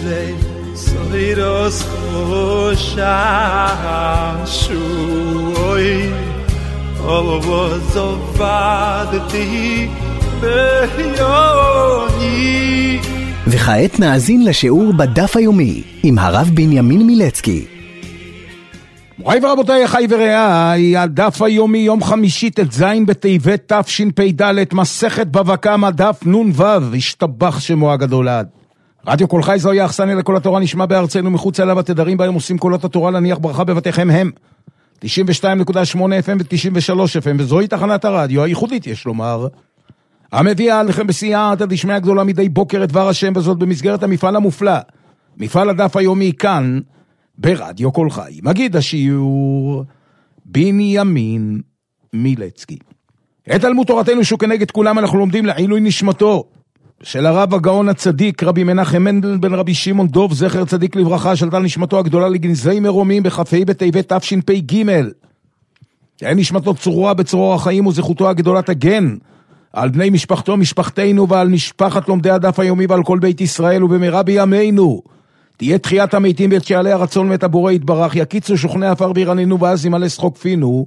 soiros shashui olvozovadti beyoni. וכעת נאזין לשיעור בדף היומי עם הרב בנימין מילצקי. מוריי ורבותיי, אחי ורעיי, הדף היומי יום חמישי ט"ז בטבת תשפ"ד, מסכת בבא קמא דף נ"ו, השתבח שמו הגדול לעד. רדיו קול חי זוהי האכסניה לכל התורה, נשמע בארצנו מחוץ אליו, התדרים בהם עושים קולות התורה להניח ברכה בבתיכם הם 92.8 FM ו-93 FM, וזוהי תחנת הרדיו הייחודית, יש לומר, המביאה עליכם בסייעתא דשמיא הגדולה מדי בוקר את דבר השם, וזאת במסגרת המפעל המופלא, מפעל הדף היומי כאן ברדיו קול חי. מגיד השיעור בנימין מילצקי. את תלמוד תורתנו שכנגד כולם אנחנו לומדים לעילוי נשמתו של הרב הגאון הצדיק רבי מנחם מנדל בן רבי שמעון דוב זכר צדיק לברכה, שלתה נשמתו הגדולה לגנזי מרומים בכ"ה בטבת תשפ"ג. תהיה נשמתו צרורה בצרור החיים וזכותו הגדולה תגן על בני משפחתו, משפחתנו, ועל משפחת לומדי הדף היומי ועל כל בית ישראל, ובמהרה בימינו תהיה תחיית המתים ואת שעלי הרצון ואת הבורא יתברך, יקיצו שוכני עפר וירננו ואז ימלא שחוק פינו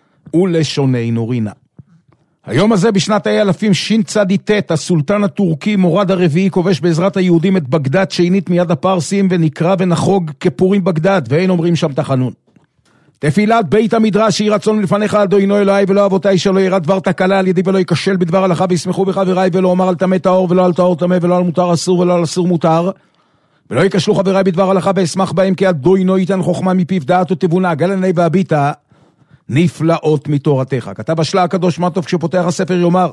ולשוננו רינה. היום הזה בשנת האלפים שצ"ט, הסולטן הטורקי מורד הרביעי כובש בעזרת היהודים את בגדד שנית מיד הפרסים, ונקרא ונחוג כפורים בגדד, ואין אומרים שם תחנון. תפילת בית המדרש יהי רצון לפניך אדוני אלוהי ולא אבותיי, שלא ירא דבר תקלה על ידי ולא ייכשל בדבר הלכה, וישמחו בחבריי, ולא אומר על טמא טהור ולא על טהור טמא, ולא על מותר אסור ולא על אסור מותר, ולא ייכשלו חבריי בדבר הלכה, ואשמח בהם, כי אדוני ייתן חוכמה מפיו דעת ותבונה, גל עיני והביטה נפלאות מתורתך. כתב השלה הקדוש מה טוב כשפותח הספר יאמר,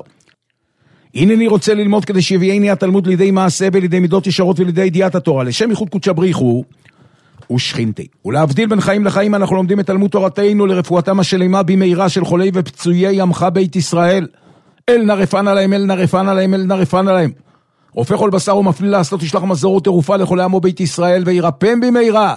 הנני רוצה ללמוד כדי שיביאני התלמוד לידי מעשה ולידי מידות ישרות ולידי ידיעת התורה, לשם ייחוד קודשא בריחו ושכינתי. ולהבדיל בין חיים לחיים אנחנו לומדים את תלמוד תורתנו לרפואתם השלמה במהרה של חולי ופצויי עמך בית ישראל. אל נא רפאנה להם, אל נא רפאנה להם, אל נא רפאנה להם. רופא כל בשר ומפליל לעשות תשלח מזור ותרופה לחולי עמו בית ישראל, וירפם במהרה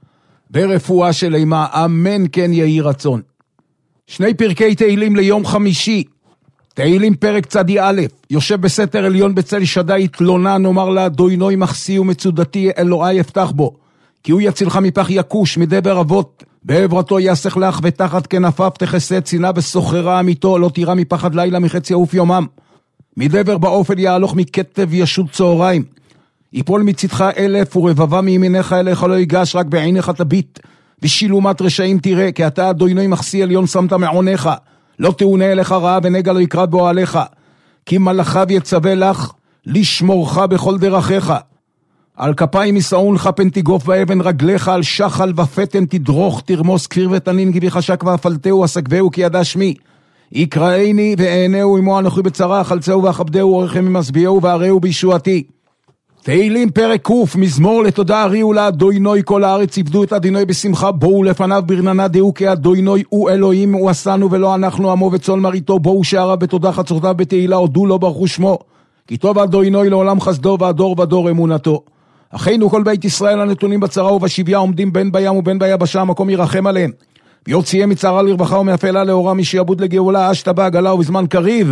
ברפואה שלמה, אמן כן יהי רצון. שני פרקי תהילים ליום חמישי. תהילים פרק צדי א', יושב בסתר עליון בצל שדי תלונה, נאמר לה אדוני מחסי ומצודתי אלוהי אפתח בו, כי הוא יצילך מפח יקוש מדבר אבות, בעברתו יסך לך ותחת כנפיו תכסה צינה וסוחרה אמיתו, לא תירא מפחד לילה מחץ יעוף יומם, מדבר באופן יהלוך מכתב ישוד צהריים, יפול מצדך 1000 ורבבה מימינך אליך לא ייגש, רק בעיניך תביט ושילומת רשעים תראה, כי אתה אדוני מחסי עליון שמת מעונך, לא תאונה אליך רעה ונגע לא יקרא בו עליך, כי מלאכיו יצווה לך לשמורך בכל דרכיך. על כפיים ישאונך פן תיגוף באבן רגליך, על שחל ופתן תדרוך תרמוס כפיר ותנין גיבי חשק ואפלתהו אסגבהו כי ידע שמי, יקראיני ואענהו עמו אנוכי בצרה, חלצהו ואכבדהו אורכם ממסביעהו והראהו בישועתי. תהילים פרק ק', מזמור לתודה הריעו לאדוני כל הארץ עבדו את אדוני בשמחה, בואו לפניו ברננה דעו, כי אדוני הוא אלוהים הוא עשנו ולא אנחנו עמו וצאן מרעיתו, בואו שעריו בתודה חצרותיו בתהילה הודו לו ברכו שמו, כי טוב אדוני לעולם חסדו והדור ודור אמונתו. אחינו כל בית ישראל הנתונים בצרה ובשביה עומדים בין בים ובין ביבשה, המקום ירחם עליהם ויוציאם מצרה לרווחה ומאפלה לאורה, משעבוד לגאולה אשתבא גלה ובזמן קריב,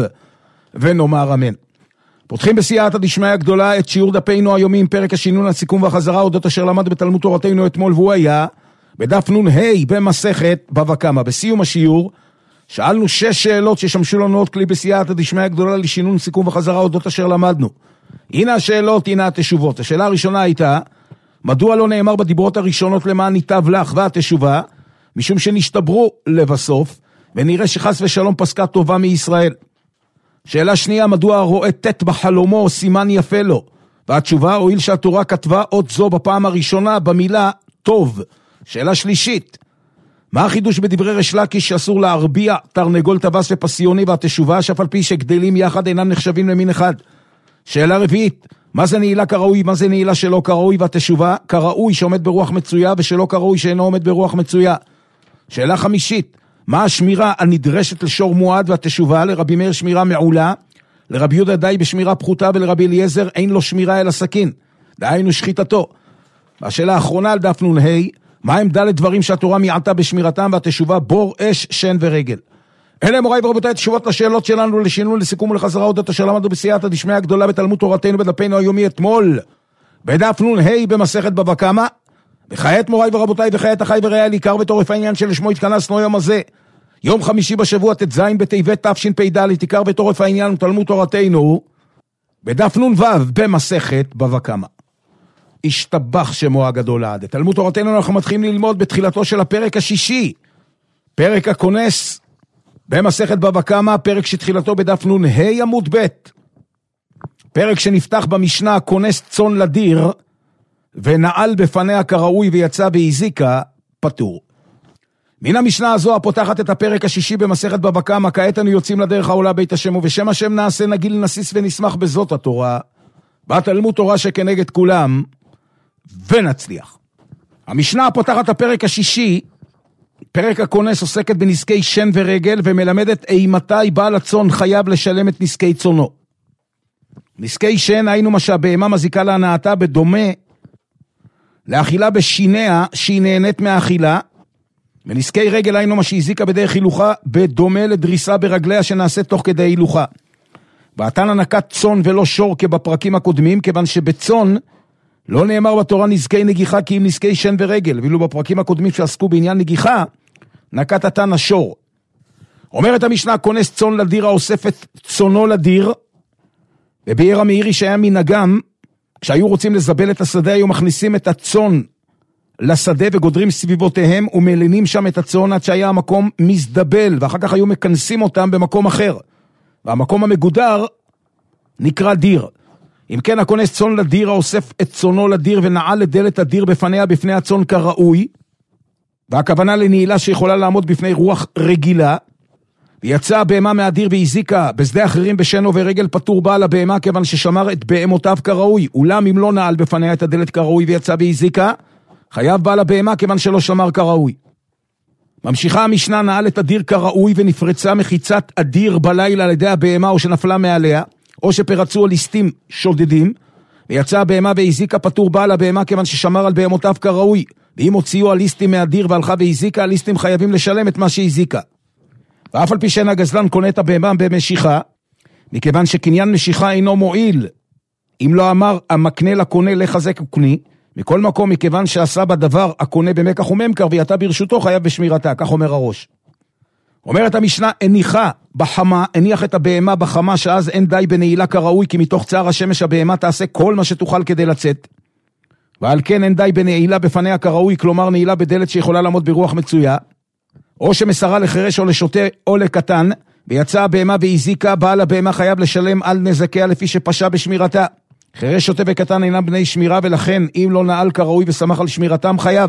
ונאמר אמן. פותחים בסייעתא דשמיא הגדולה את שיעור דפינו היומי עם פרק השינון, הסיכום והחזרה אודות אשר למד בתלמוד תורתנו אתמול, והוא היה בדף נ"ה במסכת בבא קמא. בסיום השיעור שאלנו 6 שאלות ששמשו לנו עוד כלי בסייעתא דשמיא הגדולה לשינון, סיכום וחזרה אודות אשר למדנו. הנה השאלות, הנה התשובות. השאלה הראשונה הייתה, מדוע לא נאמר בדיברות הראשונות למען ניטב לך, והתשובה, משום שנשתברו לבסוף ונראה שחס ושלום פסקה טובה מישראל. שאלה שנייה, מדוע רואה תת בחלומו סימן יפה לו, והתשובה, הואיל שהתורה כתבה עוד זו בפעם הראשונה במילה טוב. שאלה שלישית, מה החידוש בדברי ריש לקיש שאסור להרביע תרנגול טווס ופסיוני, והתשובה, שאף על פי שגדלים יחד אינם נחשבים למין אחד. שאלה רביעית, מה זה נעילה כראוי, מה זה נעילה שלא כראוי, והתשובה, כראוי שעומד ברוח מצויה ושלא כראוי שאינו עומד ברוח מצויה. שאלה חמישית, מה השמירה הנדרשת לשור מועד, והתשובה, לרבי מאיר שמירה מעולה, לרבי יהודה די בשמירה פחותה, ולרבי אליעזר אין לו שמירה אלא סכין, דהיינו שחיטתו. והשאלה האחרונה על דף נ"ה, מה הם ד' דברים שהתורה מיעטה בשמירתם, והתשובה בור, אש, שן ורגל. אלה מוריי ורבותיי תשובות לשאלות שלנו, לשינון, לסיכום ולחזרה אודות אשר למדנו בסייעתא דשמיא הגדולה בתלמוד תורתנו בדפינו היומי אתמול, בדף נ"ה במסכת בבא קמא, וכעת מוריי ורבותיי וכעת אחי ורעיי לעיקר ותורף העניין שלשמו התכנסנו היום הזה, יום חמישי בשבוע ט"ז בטבת תשפ"ד, עיקר ותורף העניין ותלמוד תורתנו, בדף נ"ו במסכת בבא קמא. השתבח שמו הגדול לעד. תלמוד תורתנו אנחנו מתחילים ללמוד בתחילתו של הפרק השישי, פרק הכונס במסכת בבא קמא, פרק שתחילתו בדף נ"ה עמוד ב', פרק שנפתח במשנה הכונס צאן לדיר ונעל בפניה כראוי ויצא בהזיקה פטור. מן המשנה הזו הפותחת את הפרק השישי במסכת בבא קמא, כעת אנו יוצאים לדרך העולה בית השם, ובשם השם נעשה נגיל נסיס ונשמח בזאת התורה, בתלמוד תורה שכנגד כולם, ונצליח. המשנה הפותחת הפרק השישי, פרק הכונס, עוסקת בנזקי שן ורגל, ומלמדת מתי בעל הצאן חייב לשלם את נזקי צאנו. נזקי שן היינו מה שהבהמה מזיקה להנאתה, בדומה לאכילה בשיניה שהיא נהנית מהאכילה, ונזקי רגל היינו מה שהזיקה בדרך הילוכה, בדומה לדריסה ברגליה שנעשית תוך כדי הילוכה. ועתן נקט צאן ולא שור כבפרקים הקודמים, כיוון שבצאן לא נאמר בתורה נזקי נגיחה כי אם נזקי שן ורגל, ואילו בפרקים הקודמים שעסקו בעניין נגיחה נקט עתן השור. אומרת המשנה, כונס צאן לדיר האוסף את צאנו לדיר, וביער המאירי שהיה מנהגם, כשהיו רוצים לזבל את השדה היו מכניסים את הצאן לשדה וגודרים סביבותיהם ומלינים שם את הצאן עד שהיה המקום מזדבל, ואחר כך היו מכנסים אותם במקום אחר, והמקום המגודר נקרא דיר. אם כן, הכונס צאן לדיר האוסף את צאנו לדיר ונעל לדלת הדיר בפניה בפני הצאן כראוי, והכוונה לנעילה שיכולה לעמוד בפני רוח רגילה, ויצא הבהמה מהדיר והזיקה בשדה אחרים בשנו ורגל, פטור בעל הבהמה כיוון ששמר את בהמותיו כראוי, אולם אם לא נעל בפניה את הדלת כראוי ויצא והזיקה, חייב בעל הבהמה כיוון שלא שמר כראוי. ממשיכה המשנה, נעל את הדיר כראוי ונפרצה מחיצת הדיר בלילה על ידי הבהמה או שנפלה מעליה, או שפרצו ליסטים שודדים, ויצא הבהמה והזיקה, פטור בעל הבהמה כיוון ששמר על בהמותיו כראוי, ואם הוציאו הליסטים מהדיר והלכה והזיקה, הליסטים חייבים לשלם את מה שהזיקה. ואף על פי שאין הגזלן קונה את הבהמה במשיכה, מכיוון שקניין משיכה אינו מועיל, אם לא אמר המקנה לקונה לחזק וקני, מכל מקום מכיוון שעשה בדבר הקונה במקח וממכר ויתה ברשותו חייב בשמירתה, כך אומר הראש. אומרת המשנה, הניחה בחמה, הניח את הבהמה בחמה שאז אין די בנעילה כראוי, כי מתוך צער השמש הבהמה תעשה כל מה שתוכל כדי לצאת, ועל כן אין די בנעילה בפניה כראוי, כלומר נעילה בדלת שיכולה לעמוד ברוח מצויה, או שמסרה לחרש או לשוטה או לקטן, ויצאה הבהמה והזיקה, בעל הבהמה חייב לשלם על נזקיה לפי שפשע בשמירתה. חרש, שוטה וקטן אינם בני שמירה, ולכן אם לא נעל כראוי ושמח על שמירתם חייב.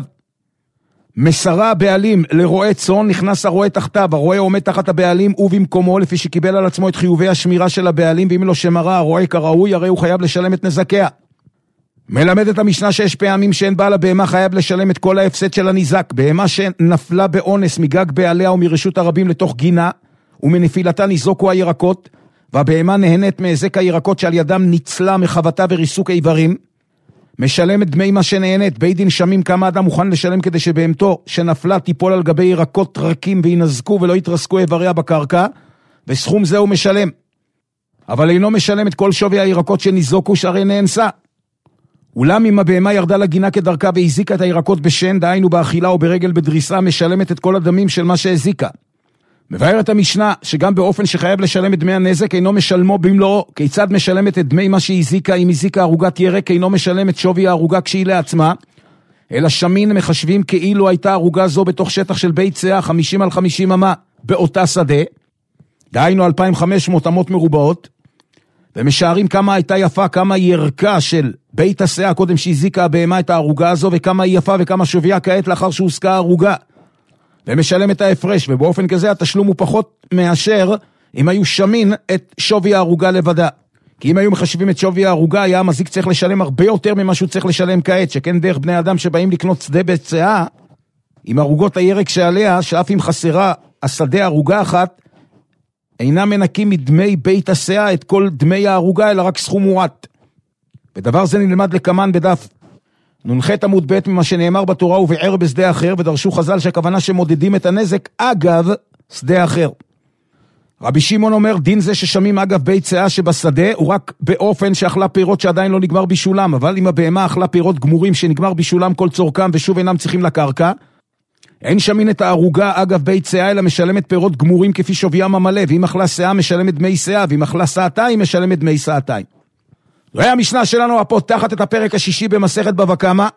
מסרה הבעלים לרועה צאן, נכנס הרועה תחתיו, הרועה עומד תחת הבעלים ובמקומו, לפי שקיבל על עצמו את חיובי השמירה של הבעלים, ואם לא שמרה הרועה כראוי, הרי הוא חייב לשלם את נזקיה. מלמדת המשנה שיש פעמים שאין בעל הבהמה חייב לשלם את כל ההפסד של הניזק. בהמה שנפלה באונס מגג בעליה ומרשות הרבים לתוך גינה, ומנפילתה ניזוקו הירקות, והבהמה נהנית מהזק הירקות שעל ידם ניצלה מחבטה וריסוק איברים, משלמת דמי מה שנהנית. בית דין שמים כמה אדם מוכן לשלם כדי שבהמתו שנפלה תיפול על גבי ירקות רכים וינזקו ולא יתרסקו איבריה בקרקע, וסכום זה הוא משלם. אבל אינו משלם את כל שווי הירקות שניזוקו שהרי נאנסה. אולם אם הבהמה ירדה לגינה כדרכה והזיקה את הירקות בשן, דהיינו באכילה או ברגל בדריסה, משלמת את כל הדמים של מה שהזיקה. מבארת המשנה שגם באופן שחייב לשלם את דמי הנזק אינו משלמו במלואו. כיצד משלמת את דמי מה שהזיקה? אם הזיקה הרוגת ירק אינו משלם את שווי ההרוגה כשהיא לעצמה, אלא שמין מחשבים כאילו הייתה הרוגה זו בתוך שטח של בית צאה 50 על 50 אמה באותה שדה, דהיינו 2500 אמות מרובעות, ומשערים כמה הייתה יפה, כמה ירקה של בית השאה קודם שהזיקה הבהמה את ההרוגה הזו, וכמה היא יפה וכמה שוויה כעת לאחר שהוסקה ההרוגה, ומשלם את ההפרש, ובאופן כזה התשלום הוא פחות מאשר אם היו שמין את שווי ההרוגה לבדה. כי אם היו מחשבים את שווי ההרוגה, היה המזיק צריך לשלם הרבה יותר ממה שהוא צריך לשלם כעת, שכן דרך בני אדם שבאים לקנות שדה בצאה, עם הרוגות הירק שעליה, שאף אם חסרה השדה הרוגה אחת, אינם מנקים מדמי בית השאה את כל דמי ההרוגה, אלא רק סכום מועט. ודבר זה נלמד לקמן בדף נ"ח עמוד ב' ממה שנאמר בתורה, ובער בשדה אחר, ודרשו חז"ל שהכוונה שמודדים את הנזק אגב שדה אחר. רבי שמעון אומר, דין זה ששמים אגב בית שאה שבשדה, הוא רק באופן שאכלה פירות שעדיין לא נגמר בישולם, אבל אם הבהמה אכלה פירות גמורים שנגמר בישולם כל צורכם ושוב אינם צריכים לקרקע, אין שמין את הערוגה אגב בית שאה, אלא משלמת פירות גמורים כפי שוויים המלא, ואם אכלה שאה משלמת דמי שאה, ואם אכלה שעתיים משלמת דמי שעתיים. זוהי המשנה שלנו הפותחת את הפרק השישי במסכת בבא קמא,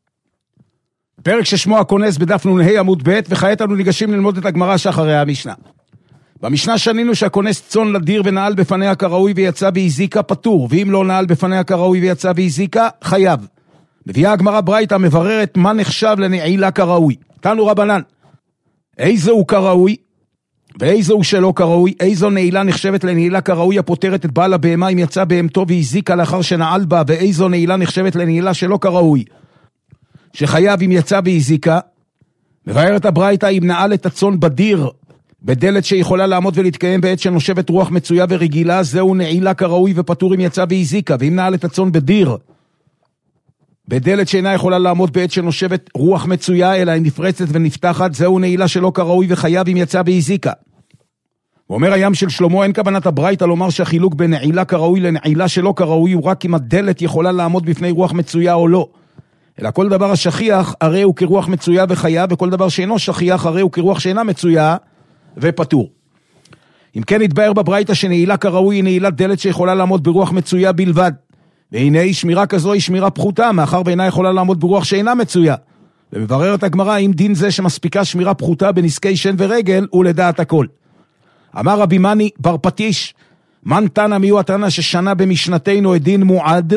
פרק ששמו הכונס בדף נ"ה עמוד ב', וכעת אנו ניגשים ללמוד את הגמרא שאחרי המשנה. במשנה שנינו שהכונס צאן לדיר ונעל בפניה כראוי ויצא והזיקה פטור, ואם לא נעל בפניה כראוי ויצא והזיקה חייב. מביאה הגמרא ברייתא מבררת מה נחשב לנעילה כראוי. תנו רבנן, איזה הוא כראוי ואיזה הוא שלא כראוי, איזו נעילה נחשבת לנעילה כראוי הפותרת את בעל הבהמה אם יצא בהמתו והזיקה לאחר שנעל בה, ואיזו נעילה נחשבת לנעילה שלא כראוי שחייב אם יצא והזיקה. מבארת הברייתא, אם נעל את הצאן בדיר בדלת שיכולה לעמוד ולהתקיים בעת שנושבת רוח מצויה ורגילה, זהו נעילה כראוי ופטור אם יצא והזיקה. ואם נעל את הצאן בדיר בדלת שאינה יכולה לעמוד בעת שנושבת רוח מצויה אלא היא נפרצת ונפתחת, זהו נעילה שלא כראוי וחייב אם יצא והזיקה. ואומר הים של שלמה, אין כוונת הברייתא לומר שהחילוק בין נעילה כראוי לנעילה שלא כראוי הוא רק אם הדלת יכולה לעמוד בפני רוח מצויה או לא, אלא כל דבר השכיח הרי הוא כרוח מצויה וחייב, וכל דבר שאינו שכיח הרי הוא כרוח שאינה מצויה ופטור. אם כן התבאר בברייתא שנעילה כראוי היא נעילת דלת שיכולה לעמוד ברוח מצויה בלבד, והנה שמירה כזו היא שמירה פחותה, מאחר ואינה יכולה לעמוד ברוח שאינה מצויה. ומבררת הגמרא, אם דין זה שמספיקה שמירה פחותה בנזקי שן ורגל, הוא לדעת הכל. אמר רבי מני בר פטיש, מן תנא מיהו התנא ששנה במשנתנו הדין מועד,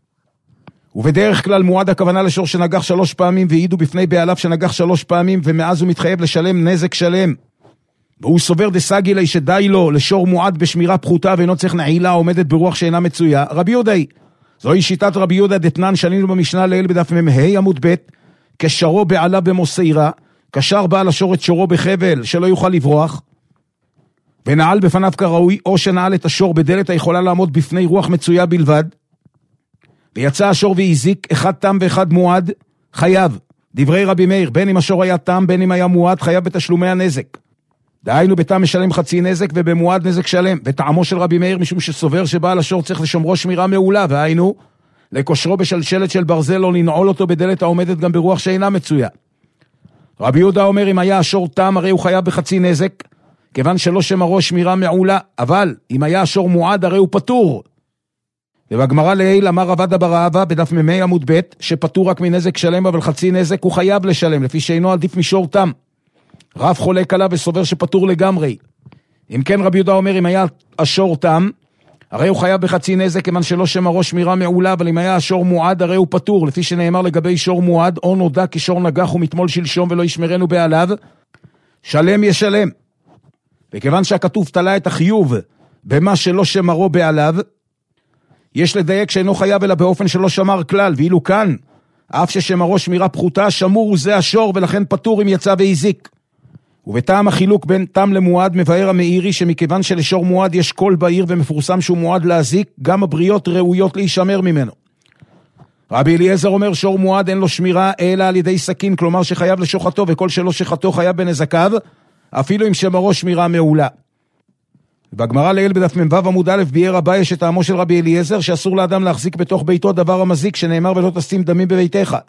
ובדרך כלל מועד הכוונה לשור שנגח 3 פעמים, והעידו בפני בעליו שנגח 3 פעמים, ומאז הוא מתחייב לשלם נזק שלם. והוא סובר דסגי לי שדי לו לשור מועד בשמירה פחותה ואינו צריך נעילה עומדת ברוח שאינה מצויה. רבי יהודאי, זוהי שיטת רבי יהודה דתנן שנינו במשנה לעיל בדף מ"ה עמוד ב', כשרו בעלה במוסעירה, קשר בעל השור את שורו בחבל שלא יוכל לברוח, ונעל בפניו כראוי, או שנעל את השור בדלת היכולה לעמוד בפני רוח מצויה בלבד, ויצא השור והזיק, אחד תם ואחד מועד, חייב. דברי רבי מאיר, בין אם השור היה תם בין אם היה מועד, חייב בתשלומי הנזק. דהיינו בתם משלם חצי נזק ובמועד נזק שלם. וטעמו של רבי מאיר משום שסובר שבעל השור צריך לשומרו שמירה מעולה, והיינו לקושרו בשלשלת של ברזל או לנעול אותו בדלת העומדת גם ברוח שאינה מצויה. רבי יהודה אומר, אם היה השור תם הרי הוא חייב בחצי נזק, כיוון שלא שמרו שמירה מעולה, אבל אם היה השור מועד הרי הוא פטור. ובגמרא לעיל אמר רבא בר אבא בדף מ"ה עמוד ב', שפטור רק מנזק שלם אבל חצי נזק הוא חייב לשלם, לפי שאינו עדיף משור תם. רב חולק עליו וסובר שפטור לגמרי. אם כן רבי יהודה אומר, אם היה השור תם הרי הוא חייב בחצי נזק, כיוון שלא שמרו שמירה מעולה, אבל אם היה השור מועד הרי הוא פטור, לפי שנאמר לגבי שור מועד, או נודע כי שור נגח ומתמול שלשום ולא ישמרנו בעליו, שלם ישלם. וכיוון שהכתוב תלה את החיוב במה שלא שמרו בעליו, יש לדייק שאינו חייב אלא באופן שלא שמר כלל, ואילו כאן, אף ששמרו שמירה פחותה, שמור הוא זה השור, ולכן פטור אם יצא והזיק. ובטעם החילוק בין תם למועד מבאר המאירי, שמכיוון שלשור מועד יש קול בעיר ומפורסם שהוא מועד להזיק, גם הבריות ראויות להישמר ממנו. רבי אליעזר אומר, שור מועד אין לו שמירה אלא על ידי סכין, כלומר שחייב לשוחתו, וכל שלא שחתו חייב בנזקיו, אפילו אם שמרו שמירה מעולה. בגמרא לעיל בדף מ"ו עמוד א', ביאר אביי שטעמו של רבי אליעזר שאסור לאדם להחזיק בתוך ביתו דבר המזיק, שנאמר ולא תשים דמים בביתך.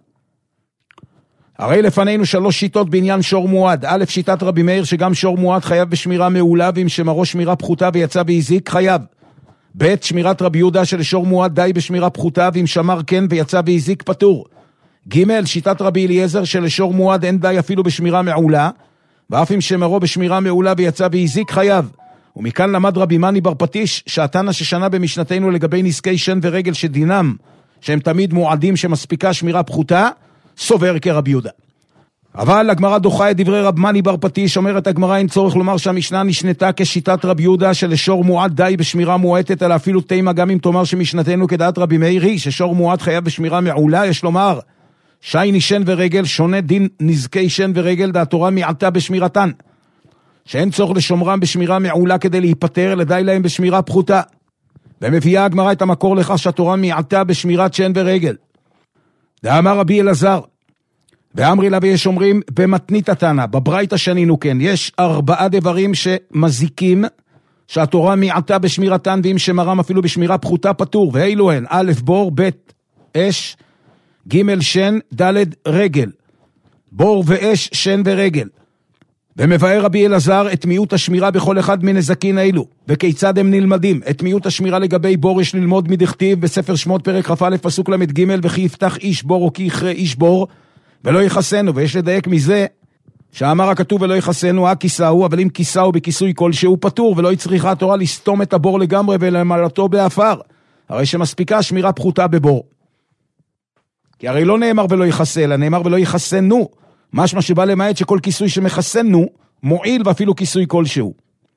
הרי לפנינו 3 שיטות בעניין שור מועד. א', שיטת רבי מאיר שגם שור מועד חייב בשמירה מעולה, ואם שמרו שמירה פחותה ויצא והזיק חייב. ב', שמירת רבי יהודה שלשור מועד די בשמירה פחותה, ואם שמר כן ויצא והזיק פטור. ג', שיטת רבי אליעזר שלשור מועד אין די אפילו בשמירה מעולה, ואף אם שמרו בשמירה מעולה ויצא והזיק חייב. ומכאן למד רבי מני בר פטיש שהתנא ששנה במשנתנו לגבי נזקי שן ורגל שדינם שהם תמיד מועדים שמספיקה שמירה פחותה, סובר כרבי יהודה. אבל הגמרא דוחה את דברי רב מני בר פטיש. אומרת הגמרא, אין צורך לומר שהמשנה נשנתה כשיטת רבי יהודה שלשור מועד די בשמירה מועטת, אלא אפילו תימה גם אם תאמר שמשנתנו כדעת רבי מאיר היא ששור מועד חייב בשמירה מעולה. יש לומר שייני שן ורגל שונה דין נזקי שן ורגל, דעתורה מעטה בשמירתן, שאין צורך לשומרם בשמירה מעולה כדי להיפטר, לדי להם בשמירה פחותה. ומביאה הגמרא את המקור לכך שהתורה מעטה בשמירת שן ורגל. דאמר רבי אלעזר, ואמרי לה ויש אומרים במתנית התנא, בברייתא שנינו כן, יש 4 דברים שמזיקים שהתורה מעטה בשמירתן, ואם שמרם אפילו בשמירה פחותה פטור, ואילו הן, א' בור, ב' אש, ג' שן, ד' רגל, בור ואש, שן ורגל. ומבאר רבי אלעזר את מיעוט השמירה בכל אחד מנזקין אלו, וכיצד הם נלמדים. את מיעוט השמירה לגבי בור יש ללמוד מדכתיב בספר שמות פרק כ"א פסוק למד ג' וכי יפתח איש בור או כי יכרה איש בור ולא יחסנו, ויש לדייק מזה שאמר הכתוב ולא יחסנו הכיסאו, אבל אם כיסאו בכיסוי כלשהו פטור, ולא יצריכה התורה לסתום את הבור לגמרי ולמלאתו באפר, הרי שמספיקה שמירה פחותה בבור. כי הרי לא נאמר ולא יחסה, אלא נאמר ולא יחסנו, משמע שבא למעט שכל כיסוי שמחסנו מועיל ואפילו כיסוי כלשהו.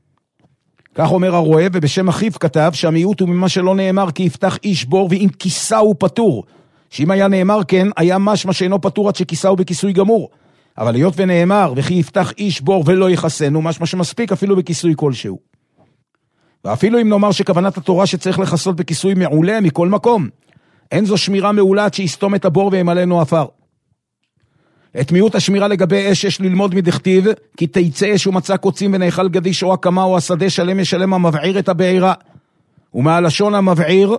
כך אומר הרואה, ובשם אחיו כתב שהמיעוט הוא ממה שלא נאמר כי יפתח איש בור ואם כיסאו פטור, שאם היה נאמר כן היה משמע שאינו פטור עד שכיסאו בכיסוי גמור, אבל להיות ונאמר וכי יפתח איש בור ולא יחסנו, משמע שמספיק אפילו בכיסוי כלשהו. ואפילו אם נאמר שכוונת התורה שצריך לחסות בכיסוי מעולה מכל מקום, אין זו שמירה מעולה עד שיסתום את הבור וימלאנו עפר. את מיעוט השמירה לגבי אש יש ללמוד מדכתיב, כי תיצא אש ומצא קוצים ונאכל גדיש או הקמה או השדה שלם ישלם המבעיר את הבעירה. ומהלשון המבעיר,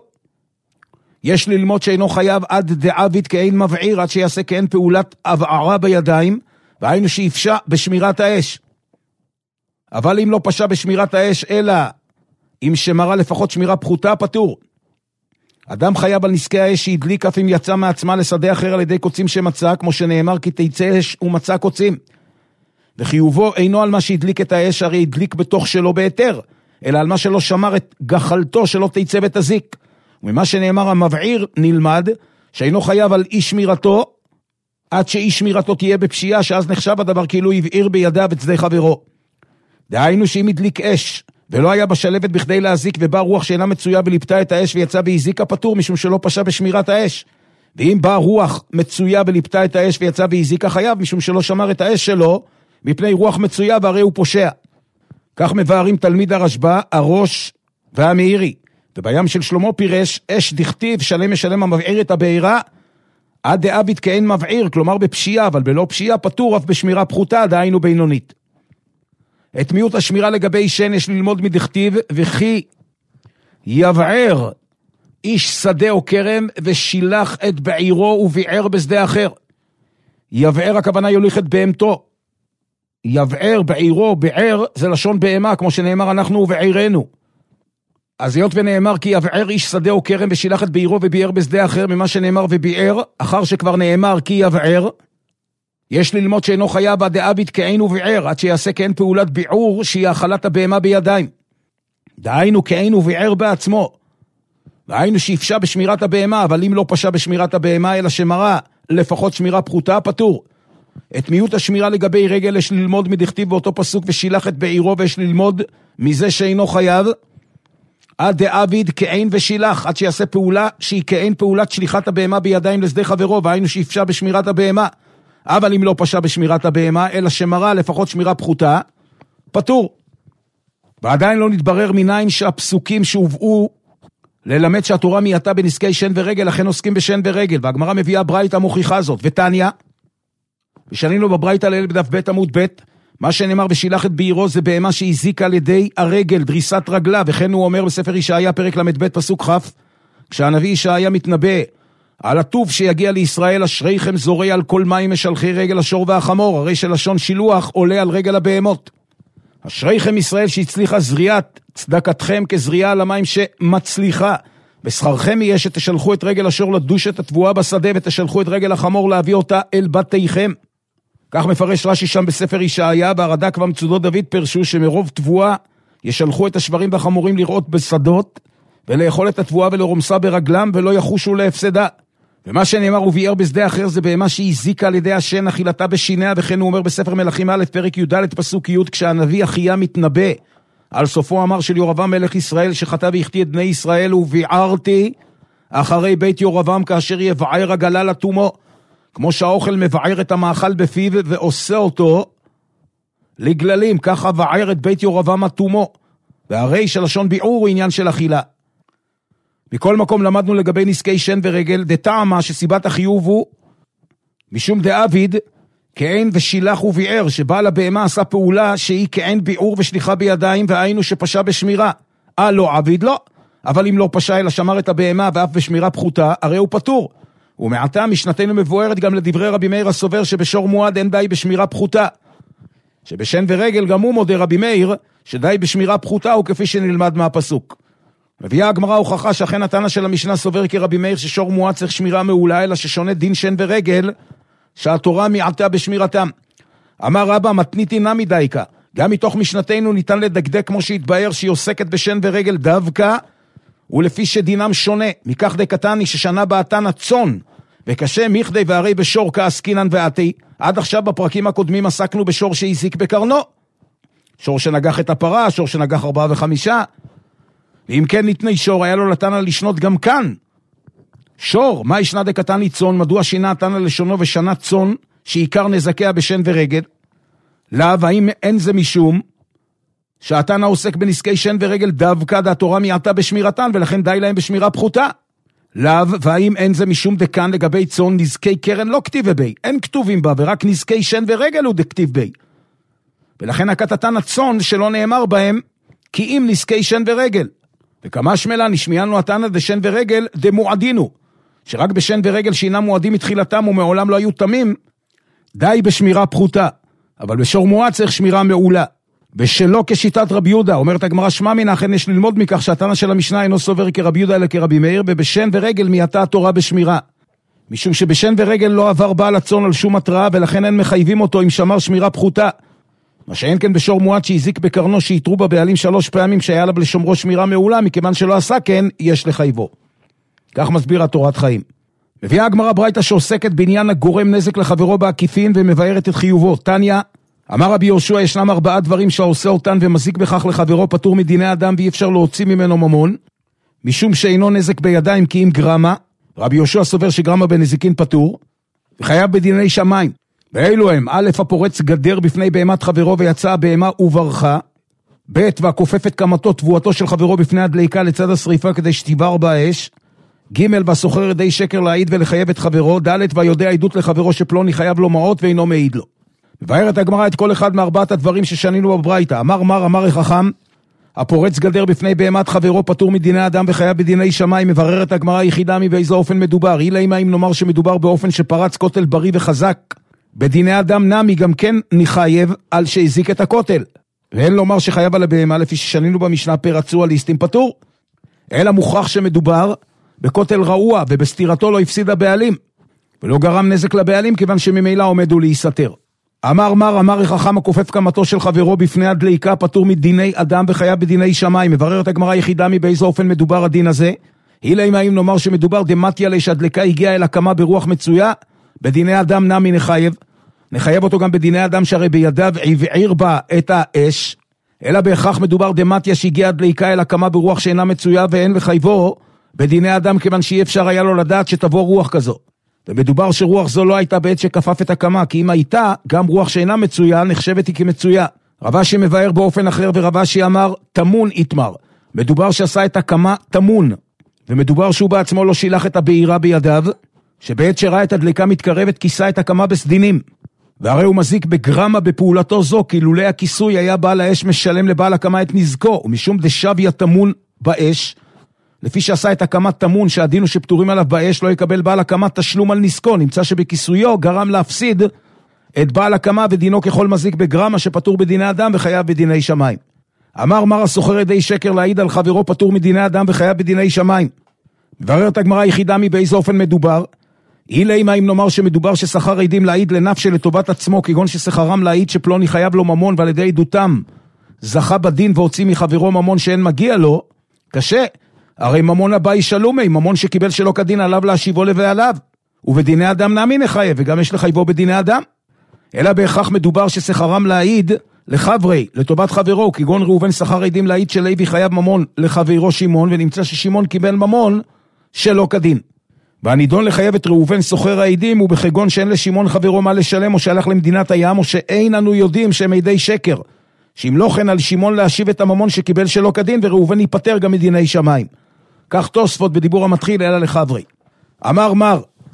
יש ללמוד שאינו חייב עד דעביד כאין מבעיר, עד שיעשה כאין פעולת הבערה בידיים, והיינו שיפשע בשמירת האש. אבל אם לא פשע בשמירת האש, אלא אם שמרה לפחות שמירה פחותה פטור. אדם חייב על נזקי האש שהדליק אף אם יצא מעצמה לשדה אחר על ידי קוצים שמצא, כמו שנאמר כי תיצא אש ומצא קוצים. וחיובו אינו על מה שהדליק את האש, הרי הדליק בתוך שלו ביתר, אלא על מה שלא שמר את גחלתו שלא תיצא ותזיק. וממה שנאמר המבעיר נלמד שאינו חייב על אי שמירתו, עד שאי שמירתו תהיה בפשיעה, שאז נחשב הדבר כאילו הבעיר בידיו את שדה חברו. דהיינו שאם הדליק אש, ולא היה בשלבת בכדי להזיק, ובא רוח שאינה מצויה וליפתה את האש ויצא והזיקה פטור, משום שלא פשע בשמירת האש. ואם בא רוח מצויה וליפתה את האש ויצא והזיקה חייב, משום שלא שמר את האש שלו, מפני רוח מצויה והרי הוא פושע. כך מבארים תלמיד הרשב"א, הראש והמאירי. ובים של שלמה פירש, אש דכתיב שלם משלם המבעיר את הבעירה, עד דעביד כאין מבעיר, כלומר בפשיעה, אבל בלא פשיעה פטור אף בשמירה פחותה, דהיינו בינונית. את מיעוט השמירה לגבי שן יש ללמוד מדכתיב, וכי יבער איש שדה או כרם ושילח את בעירו וביער בשדה אחר. יבער הכוונה יוליך את בהמתו. יבער בעירו, ביער זה לשון בהמה, כמו שנאמר אנחנו ובעירנו. אז היות ונאמר כי יבער איש שדה או כרם ושילח את בעירו וביער בשדה אחר, ממה שנאמר וביער, אחר שכבר נאמר כי יבער, יש ללמוד שאינו חייב עד דעביד כאין וביער, עד שיעשה כאין פעולת ביעור שהיא האכלת הבהמה בידיים. דהיינו כאין וביער בעצמו. דהיינו שיפשע בשמירת הבהמה, אבל אם לא פשע בשמירת הבהמה, אלא שמרה לפחות שמירה פחותה, פטור. את מיעוט השמירה לגבי רגל יש ללמוד מדכתיב באותו פסוק ושילח את בעירו, ויש ללמוד מזה שאינו חייב עד דעביד כאין ושילח, עד שיעשה פעולה שהיא כאין פעולת שליחת הבהמה בידיים לשדה חברו, והיינו שיפשע בשמירת הבהמה. אבל אם לא פשע בשמירת הבהמה, אלא שמרה לפחות שמירה פחותה, פטור. ועדיין לא נתברר מניין שהפסוקים שהובאו ללמד שהתורה מייתה בנזקי שן ורגל, לכן עוסקים בשן ורגל, והגמרא מביאה ברייתא מוכיחה זאת. ותניא, ושנינו בברייתא ליל בדף ב' עמוד ב', מה שנאמר ושילח את בעירו זה בהמה שהזיקה על ידי הרגל, דריסת רגלה, וכן הוא אומר בספר ישעיה פרק למד ב' פסוק כ', כשהנביא ישעיה מתנבא על הטוב שיגיע לישראל, אשריכם זורע על כל מים משלחי רגל השור והחמור, הרי שלשון שילוח עולה על רגל הבהמות. אשריכם ישראל שהצליחה זריעת צדקתכם כזריעה על המים שמצליחה, בשכרכם יהיה שתשלחו את רגל השור לדוש את התבואה בשדה, ותשלחו את רגל החמור להביא אותה אל בתיכם. כך מפרש רש"י שם בספר ישעיה, והרד"ק ומצודות דוד פרשו שמרוב תבואה ישלחו את השברים והחמורים לראות בשדות, ולאכול את התבואה ולרומסה ברגלם, ולא יחושו להפסדה. ומה שנאמר וביער בשדה אחר זה בהמה שהזיקה על ידי השן אכילתה בשיניה, וכן הוא אומר בספר מלכים א' פרק י"ד פסוק י', כשהנביא אחיה מתנבא על סופו אמר של ירבעם מלך ישראל שחטא והחטיא את בני ישראל, וביערתי אחרי בית ירבעם כאשר יבער עגלה לתומו, כמו שהאוכל מבער את המאכל בפיו ועושה אותו לגללים, ככה בער את בית ירבעם התומו, והרי שלשון ביעור הוא עניין של אכילה. מכל מקום למדנו לגבי נזקי שן ורגל, דטעמה שסיבת החיוב הוא משום דעביד כעין ושילח וביער, שבעל הבהמה עשה פעולה שהיא כעין ביעור ושליחה בידיים, והיינו שפשע בשמירה. לא עביד לא, אבל אם לא פשע אלא שמר את הבהמה ואף בשמירה פחותה, הרי הוא פטור. ומעתה משנתנו מבוארת גם לדברי רבי מאיר הסובר שבשור מועד אין די בשמירה פחותה. שבשן ורגל גם הוא מודה רבי מאיר שדי בשמירה פחותה הוא כפי שנלמד מהפסוק. מביאה הגמרא הוכחה שאכן התנא של המשנה סובר כרבי מאיר ששור מועד צריך שמירה מעולה, אלא ששונה דין שן ורגל שהתורה מעטה בשמירתם. אמר רבא מתניתי נמי דייקה, גם מתוך משנתנו ניתן לדקדק כמו שהתבאר שהיא עוסקת בשן ורגל דווקא, ולפי שדינם שונה, מכך דקתני ששנה בעתן הצון, וקשה מכדי והרי בשור כעסקינן ועתי. עד עכשיו בפרקים הקודמים עסקנו בשור שהזיק בקרנו, שור שנגח את הפרה, שור שנגח 4 ו5, ואם כן נתני שור היה לו לתנא לשנות גם כאן. שור, מה ישנה דקתני צון, מדוע שינה התנא לשונו ושנה צון, שעיקר נזקיה בשן ורגל? לאו, האם אין זה משום שהתנא עוסק בנזקי שן ורגל דווקא התורה מעטה בשמירתן, ולכן די להם בשמירה פחותה? לאו, והאם אין זה משום דקן לגבי צון נזקי קרן לא כתיב בי, אין כתובים בה, ורק נזקי שן ורגל הוא דכתיב בי. ולכן נקט התנא צון שלא נאמר בהם, כי אם נזקי שן ורגל. וכמה שמלה נשמיענו התנא דשן ורגל דמועדינו, שרק בשן ורגל שאינם מועדים מתחילתם ומעולם לא היו תמים, די בשמירה פחותה. אבל בשור מועד צריך שמירה מעולה. בשלו כשיטת רבי יהודה, אומרת הגמרא שמע מן, אכן יש ללמוד מכך שהתנא של המשנה אינו סובר כרבי יהודה אלא כרבי מאיר, ובשן ורגל מעטה התורה בשמירה. משום שבשן ורגל לא עבר בעל הצאן על שום התראה, ולכן אין מחייבים אותו אם שמר שמירה פחותה. מה שאין כן בשור מועד שהזיק בקרנו שיתרו בבעלים 3 פעמים שהיה לה לשומרו שמירה מעולה, מכיוון שלא עשה כן, יש לחייבו. כך מסביר התורת חיים. מביאה הגמרא ברייתא שעוסקת בעניין הגורם נזק לחברו בעקיפין ומבארת את חיובו. תניא, אמר רבי יהושע, ישנם 4 דברים שעושה אותן ומזיק בכך לחברו פטור מדיני אדם ואי אפשר להוציא ממנו ממון, משום שאינו נזק בידיים כי אם גרמה, רבי יהושע סובר שגרמה בנזיקין פטור, וחייב בדיני שמיים. ואלו הם, א', הפורץ גדר בפני בהמת חברו ויצאה בהמה וברחה, ב', והכופף את קמתו תבואתו של חברו בפני הדליקה לצד השריפה כדי שתיבר באש, ג', והסוחר ידי שקר להעיד ולחייב את חברו, ד', והיודע עדות לחברו שפלוני חייב לו מעות ואינו מעיד לו. מבארת הגמרא את כל אחד מ4 הדברים ששנינו בברייתא. אמר מר, אמר החכם, הפורץ גדר בפני בהמת חברו פטור מדיני אדם וחייב בדיני שמיים. מבררת הגמרא יחידה באיזה אופן מדובר. אילמה אם נאמר שמדובר באופן שפרץ כותל בריא וחזק, בדיני אדם נמי גם כן נחייב על שהזיק את הכותל, ואין לומר שחייב על הבהמה לפי ששנינו במשנה פרצו על ליסטים פטור, אלא מוכרח שמדובר בכותל רעוע ובסתירתו לא הפסיד הבעלים ולא גרם נזק לבעלים, כיוון שממילא עומד הוא להיסתר. אמר מר, אמר החכם, הכופף קמתו של חברו בפני הדליקה פטור מדיני אדם וחייב בדיני שמיים. מבררת הגמרא יחידה באיזה אופן מדובר הדין הזה. אילמה אם נאמר שמדובר דמתיה לי שהדליקה הגיעה אל הקמה ברוח מצויה, בדיני אדם נמי נחייב אותו גם בדיני אדם שהרי בידיו הבעיר בה את האש, אלא בהכרח מדובר דמתיה שהגיעה הדליקה אל הקמה ברוח שאינה מצויה, ואין לחייבו בדיני אדם כיוון שאי אפשר היה לו לדעת שתבוא רוח כזו. ומדובר שרוח זו לא הייתה בעת שכפף את הקמה, כי אם הייתה, גם רוח שאינה מצויה נחשבת היא כמצויה. רבשי מבאר באופן אחר, ורבשי אמר תמון יתמר, מדובר שעשה את הקמה תמון, ומדובר שהוא בעצמו לא שילח את הבעירה בידיו, שבעת שראה את הדליקה מתקרבת כיסה את הקמה בסדינים, והרי הוא מזיק בגרמה בפעולתו זו, כי לולא הכיסוי היה בעל האש משלם לבעל הקמה את נזקו, ומשום דשביה תמון באש, לפי שעשה את הקמת תמון שהדינו שפטורים עליו באש, לא יקבל בעל הקמת תשלום על נזקו, נמצא שבכיסויו גרם להפסיד את בעל הקמה, ודינו ככל מזיק בגרמה שפטור בדיני אדם וחייב בדיני שמיים. אמר מר, הסוחר ידי שקר להעיד על חברו פטור מדיני אדם וחייב בדיני שמיים. מבררת הגמרא יחידה באיזה אופן מדובר. אילמה אם נאמר שמדובר ששכר עדים להעיד לנפש לטובת עצמו, כגון ששכרם להעיד שפלוני חייב לו ממון, ועל ידי עדותם זכה בדין והוציא מחברו ממון שאין מגיע לו, קשה. הרי ממון הבא ישלומי, ממון שקיבל שלא כדין עליו להשיבו לבעליו, ובדיני אדם נמי נחייב, וגם יש לחייבו בדיני אדם. אלא בהכרח מדובר ששכרם להעיד לחברי, לטובת חברו, כגון ראובן שכר עדים להעיד שלוי חייב ממון לחברו שמעון, ונמצא ששמעון קיבל ממון שלא כדין. והנידון לחייב את ראובן סוחר העדים, ובכגון שאין לשמעון חברו מה לשלם, או שהלך למדינת הים, או שאין אנו יודעים שהם עדי שקר, שאם לא כן על שמעון להשיב את הממון שקיבל שלא כדין, וראובן ייפטר גם מדיני שמיים. כך תוספות בדיבור המתחיל אלא לחברי. אמר מר,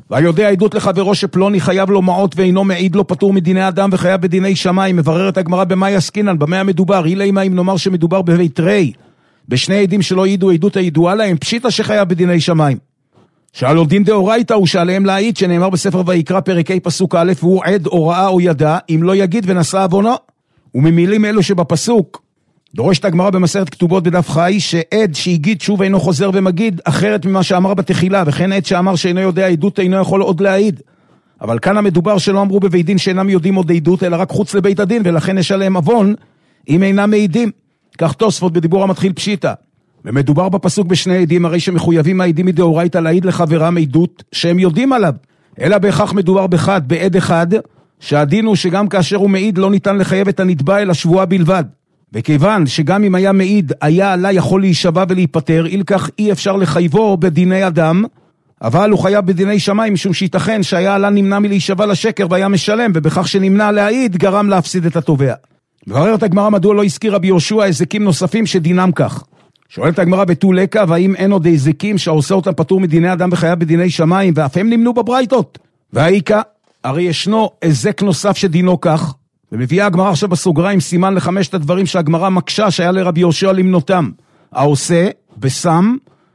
והיודע עדות לחברו שפלוני חייב לו מעות ואינו מעיד לו פטור מדיני אדם וחייב בדיני שמיים. מבררת הגמרא במה יסקינן, במה המדובר? אילי אם נאמר שמדובר בבית רי, בשני עדים שלא ידעו עדות הידועה להם, פשיטה שחייב בדיני שמיים. שאל עוד דין דאורייתא הוא שעליהם להעיד, שנאמר בספר ויקרא פרק ה' פסוק א', והוא עד או ראה או ידע, אם לא יגיד ונשא עוונו. וממילים אלו שבפסוק דורשת הגמרא במסכת כתובות בדף חי, שעד שהגיד שוב אינו חוזר ומגיד אחרת ממה שאמר בתחילה, וכן עד שאמר שאינו יודע עדות אינו יכול עוד להעיד. אבל כאן המדובר שלא אמרו בבית דין שאינם יודעים עוד עדות, אלא רק חוץ לבית הדין, ולכן יש עליהם עוון אם אינם מעידים. כך תוספות בדיבור המתחיל פשיטה. ומדובר בפסוק בשני עדים, הרי שמחויבים העדים מדאורייתא להעיד לחברם עדות שהם יודעים עליו. אלא בהכרח מדובר בעד אחד, שהדין הוא שגם כאשר הוא מעיד לא ניתן לחייב את הנתבע אלא שבועה בלבד. וכיוון שגם אם היה מעיד, היה עלה יכול להישבע ולהיפטר, אילכך אי אפשר לחייבו בדיני אדם, אבל הוא חייב בדיני שמיים, משום שייתכן שהיה עלה נמנע מלהישבע לשקר והיה משלם, ובכך שנמנע להעיד גרם להפסיד את התובע. מבררת הגמרא מדוע לא הזכיר רבי יהושע הזקים נוספים שדינם כך. שואלת הגמרא בתולקה, והאם אין עוד הזקים שעושה אותם פטור מדיני אדם וחייב בדיני שמיים, ואף הם נמנו בברייתות? והאיקה, הרי ישנו הזק נוסף שדינו כך, ומביאה הגמרא עכשיו בסוגריים סימן לחמשת הדברים שהגמרא מקשה שהיה לרבי יהושע למנותם. העושה, ושם,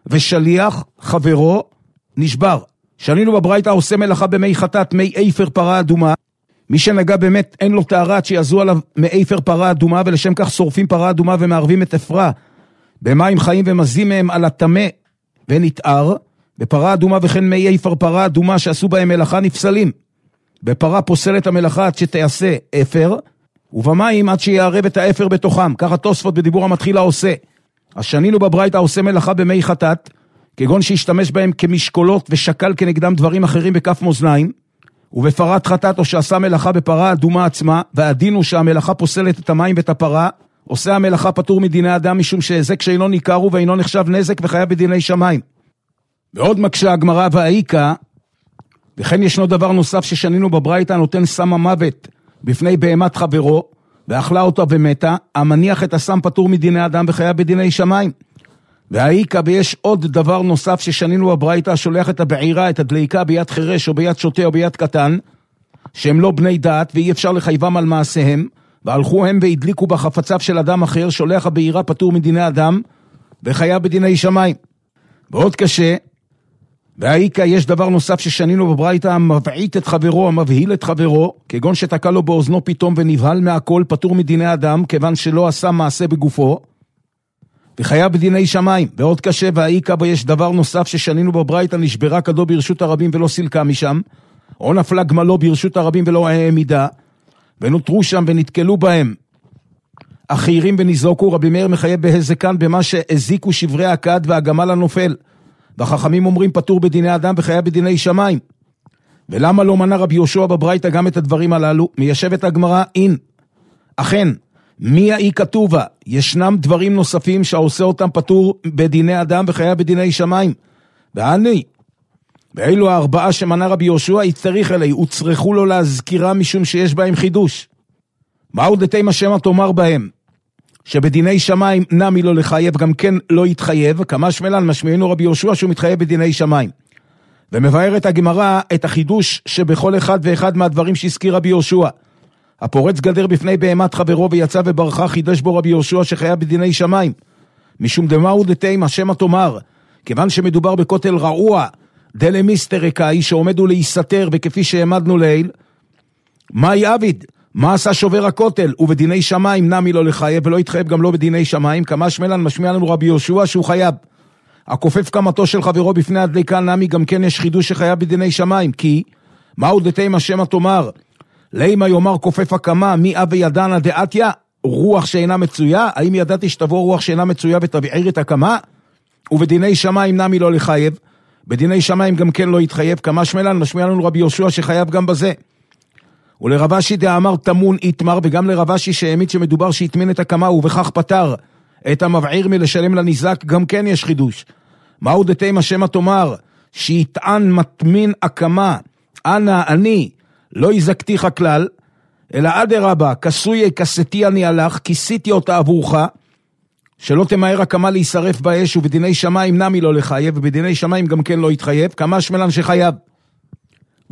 ושליח, חברו, נשבר. שנינו בברייתא העושה מלאכה במי חטאת, מי איפר פרה אדומה. מי שנגע באמת אין לו טהרת שיעזו עליו מאיפר פרה אדומה, ולשם כך שורפים פרה אדומה ומערבים את אפרה במים חיים ומזים מהם על הטמא ונתאר. בפרה אדומה וכן מי איפר פרה אדומה שעשו בהם מלאכה נפסלים. בפרה פוסלת המלאכה עד שתעשה אפר, ובמים עד שיערב את האפר בתוכם. ככה תוספות בדיבור המתחיל העושה. השנינו בברייתא העושה מלאכה במי חטאת, כגון שהשתמש בהם כמשקולות ושקל כנגדם דברים אחרים בכף מאזניים, ובפרת חטאת או שעשה מלאכה בפרה אדומה עצמה, והדין הוא שהמלאכה פוסלת את המים ואת הפרה, עושה המלאכה פטור מדיני אדם, משום שהזק שאינו ניכר הוא ואינו נחשב נזק וחייב בדיני שמיים. ועוד מקשה הגמרא והאיקה, וכן ישנו דבר נוסף ששנינו בברייתא נותן סם המוות בפני בהמת חברו, ואכלה אותה ומתה, המניח את הסם פטור מדיני אדם וחייב בדיני שמיים. והאיקה, ויש עוד דבר נוסף ששנינו בברייתא, שולח את הבעירה, את הדליקה ביד חרש או ביד שוטה או ביד קטן, שהם לא בני דת ואי אפשר לחייבם על מעשיהם, והלכו הם והדליקו בחפציו של אדם אחר, שולח הבעירה פטור מדיני אדם וחייב בדיני שמיים. ועוד קשה, והאיקה יש דבר נוסף ששנינו בברייתא, המבעית את חברו, המבהיל את חברו, כגון שתקע לו באוזנו פתאום ונבהל מהכל, פטור מדיני אדם, כיוון שלא עשה מעשה בגופו, וחייב בדיני שמיים. ועוד קשה, והאיקה בו יש דבר נוסף ששנינו בברייתא, נשברה כדו ברשות הרבים ולא סילקה משם, או נפלה גמלו ברשות הרבים ולא העמידה, ונותרו שם ונתקלו בהם אחרים ונזרקו. רבי מאיר מחייב בהזקן במה שהזיקו שברי הכד והגמל הנופל, והחכמים אומרים פטור בדיני אדם וחייב בדיני שמיים. ולמה לא מנה רבי יהושע בברייתא גם את הדברים הללו? מיישבת הגמרא אין. אכן, מי האי כתובה? ישנם דברים נוספים שעושה אותם פטור בדיני אדם וחייב בדיני שמיים. ואילו הארבעה שמנה רבי יהושע יצטריך אלי, וצריכו לו להזכירה משום שיש בהם חידוש. מהו דתימה שמא תאמר בהם? שבדיני שמיים נמי לא לחייב, גם כן לא יתחייב, כמה שמלן משמיענו רבי יהושע שהוא מתחייב בדיני שמיים. ומבארת הגמרא את החידוש שבכל אחד ואחד מהדברים שהזכיר רבי יהושע. הפורץ גדר בפני בהמת חברו ויצא וברכה, חידש בו רבי יהושע שחייב בדיני שמיים. משום דמהו דתימה שמא תאמר, כיוון שמדובר בכותל רעוע, דלמיסטר אקאי שעומדו להיסתר, וכפי שהעמדנו ליל, מהי עביד? מה עשה שובר הכותל? ובדיני שמיים נמי לא לחייב, ולא יתחייב גם לא בדיני שמיים, כמה שמלן משמיע לנו רבי יהושע שהוא חייב. הכופף קמתו של חברו בפני הדליקה נמי, גם כן יש חידוש שחייב בדיני שמיים, כי מהו דתימה שמא תאמר, לימה יאמר כופף הקמה, מי אבי ידענה דעתיה, רוח שאינה מצויה? האם ידעתי שתבוא רוח שאינה מצויה ותבעיר את הקמה? ובדיני שמיים נמי לא לחייב, בדיני שמיים גם כן לא יתחייב, כמה שמלן משמיע לנו רבי יהושע שחייב גם בזה. ולרבשי דאמר תמון יתמר, וגם לרבשי שהעמיד שמדובר שהתמין את הקמה ובכך פטר את המבעיר מלשלם לניזק, גם כן יש חידוש. מהו דתימה שמא תאמר שיטען מתמין הקמה, אנא אני לא יזקתיך כלל, אלא אדרבה כסויה כסתי אני הלך, כיסיתי אותה עבורך, שלא תמהר הקמה להישרף באש. ובדיני שמיים נמי לא לחייב, ובדיני שמיים גם כן לא יתחייב, כמה שמלן שחייב.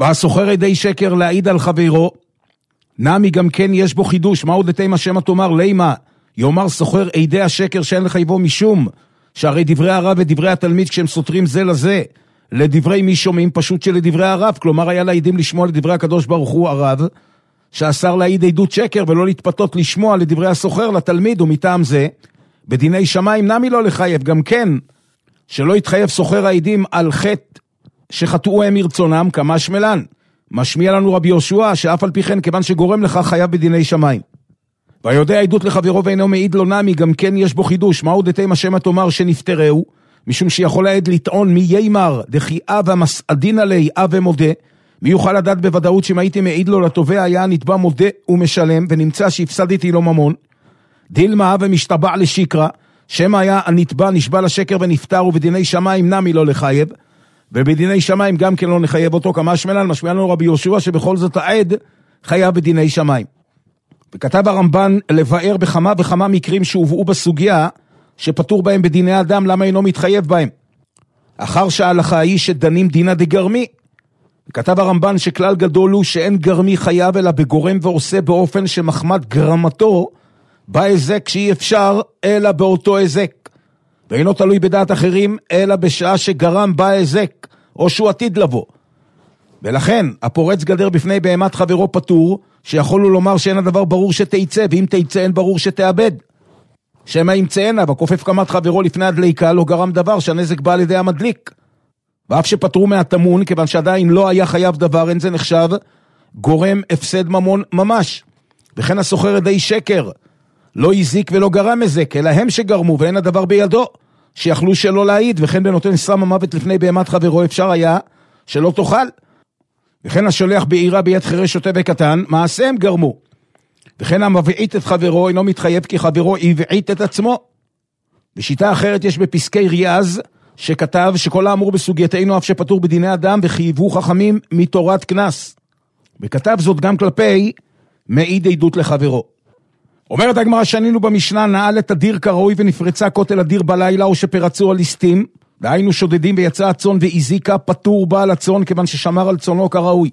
והסוחר עדי שקר להעיד על חברו, נמי גם כן יש בו חידוש, מה עוד לתימה שמה תאמר לימה, יאמר סוחר עדי השקר שאין לחייבו משום, שהרי דברי הרב ודברי התלמיד כשהם סותרים זה לזה, לדברי מי שומעים פשוט שלדברי הרב, כלומר היה להעידים לשמוע לדברי הקדוש ברוך הוא הרב, שאסר להעיד עדות שקר ולא להתפתות לשמוע לדברי הסוחר לתלמיד, ומטעם זה, בדיני שמיים נמי לא לחייב, גם כן, שלא יתחייב סוחר העידים על חטא שחטאו הם מרצונם, כמה שמלן. משמיע לנו רבי יהושע, שאף על פי כן, כיוון שגורם לך חייב בדיני שמיים. ויודע עדות לחברו ואינו מעיד לו נמי, גם כן יש בו חידוש, מהו דתימה שמה תאמר שנפטרהו, משום שיכול העד לטעון מי יימר, דכי אב המסעדין עלי אב ומודה, מי יוכל לדעת בוודאות שאם הייתי מעיד לו לתובע, היה נתבע מודה ומשלם, ונמצא שהפסדתי לו ממון, דילמה ומשתבע לשקרה, שמה היה הנתבע נשבע לשקר ונפטר, ובדיני שמיים נמי לא לחייב, ובדיני שמיים גם כן לא נחייב אותו, כמה שמלן, משמיע לנו רבי יהושע, שבכל זאת העד חייב בדיני שמיים. וכתב הרמב"ן לבאר בכמה וכמה מקרים שהובאו בסוגיה, שפטור בהם בדיני אדם, למה אינו מתחייב בהם? אחר שההלכה היא שדנים דינה דגרמי. וכתב הרמב"ן שכלל גדול הוא שאין גרמי חייב, אלא בגורם ועושה באופן שמחמת גרמתו, בהזק שאי אפשר, אלא באותו הזק. ואינו תלוי בדעת אחרים, אלא בשעה שגרם בהזק, או שהוא עתיד לבוא. ולכן, הפורץ גדר בפני בהמת חברו פטור, שיכולו לומר שאין הדבר ברור שתיצא, ואם תיצא אין ברור שתאבד. שמה ימצאנה, וכופף קמת חברו לפני הדליקה, לא גרם דבר שהנזק בא על ידי המדליק. ואף שפטרו מהתמון, כיוון שעדיין לא היה חייב דבר, אין זה נחשב, גורם הפסד ממון ממש. וכן הסוחר עדי שקר, לא הזיק ולא גרם הזק, אלא הם שגרמו, ואין הדבר בידו, שיכלו שלא להעיד, וכן בנותן סם המוות לפני בהמת חברו, אפשר היה שלא תאכל. וכן השולח בעירה ביד חירש שוטה וקטן, מעשה הם גרמו. וכן המבעית את חברו אינו מתחייב כי חברו הבעית את עצמו. בשיטה אחרת יש בפסקי ריאז שכתב שכל האמור בסוגייתנו אף שפטור בדיני אדם וחייבו חכמים מתורת כנס. וכתב זאת גם כלפי מעיד עדות לחברו. אומרת הגמרא שנינו במשנה נעל את הדיר כראוי ונפרצה כותל הדיר בלילה או שפרצו על ליסטים, והיינו שודדים ויצא הצון והזיקה פטור בעל הצון כיוון ששמר על צונו כראוי.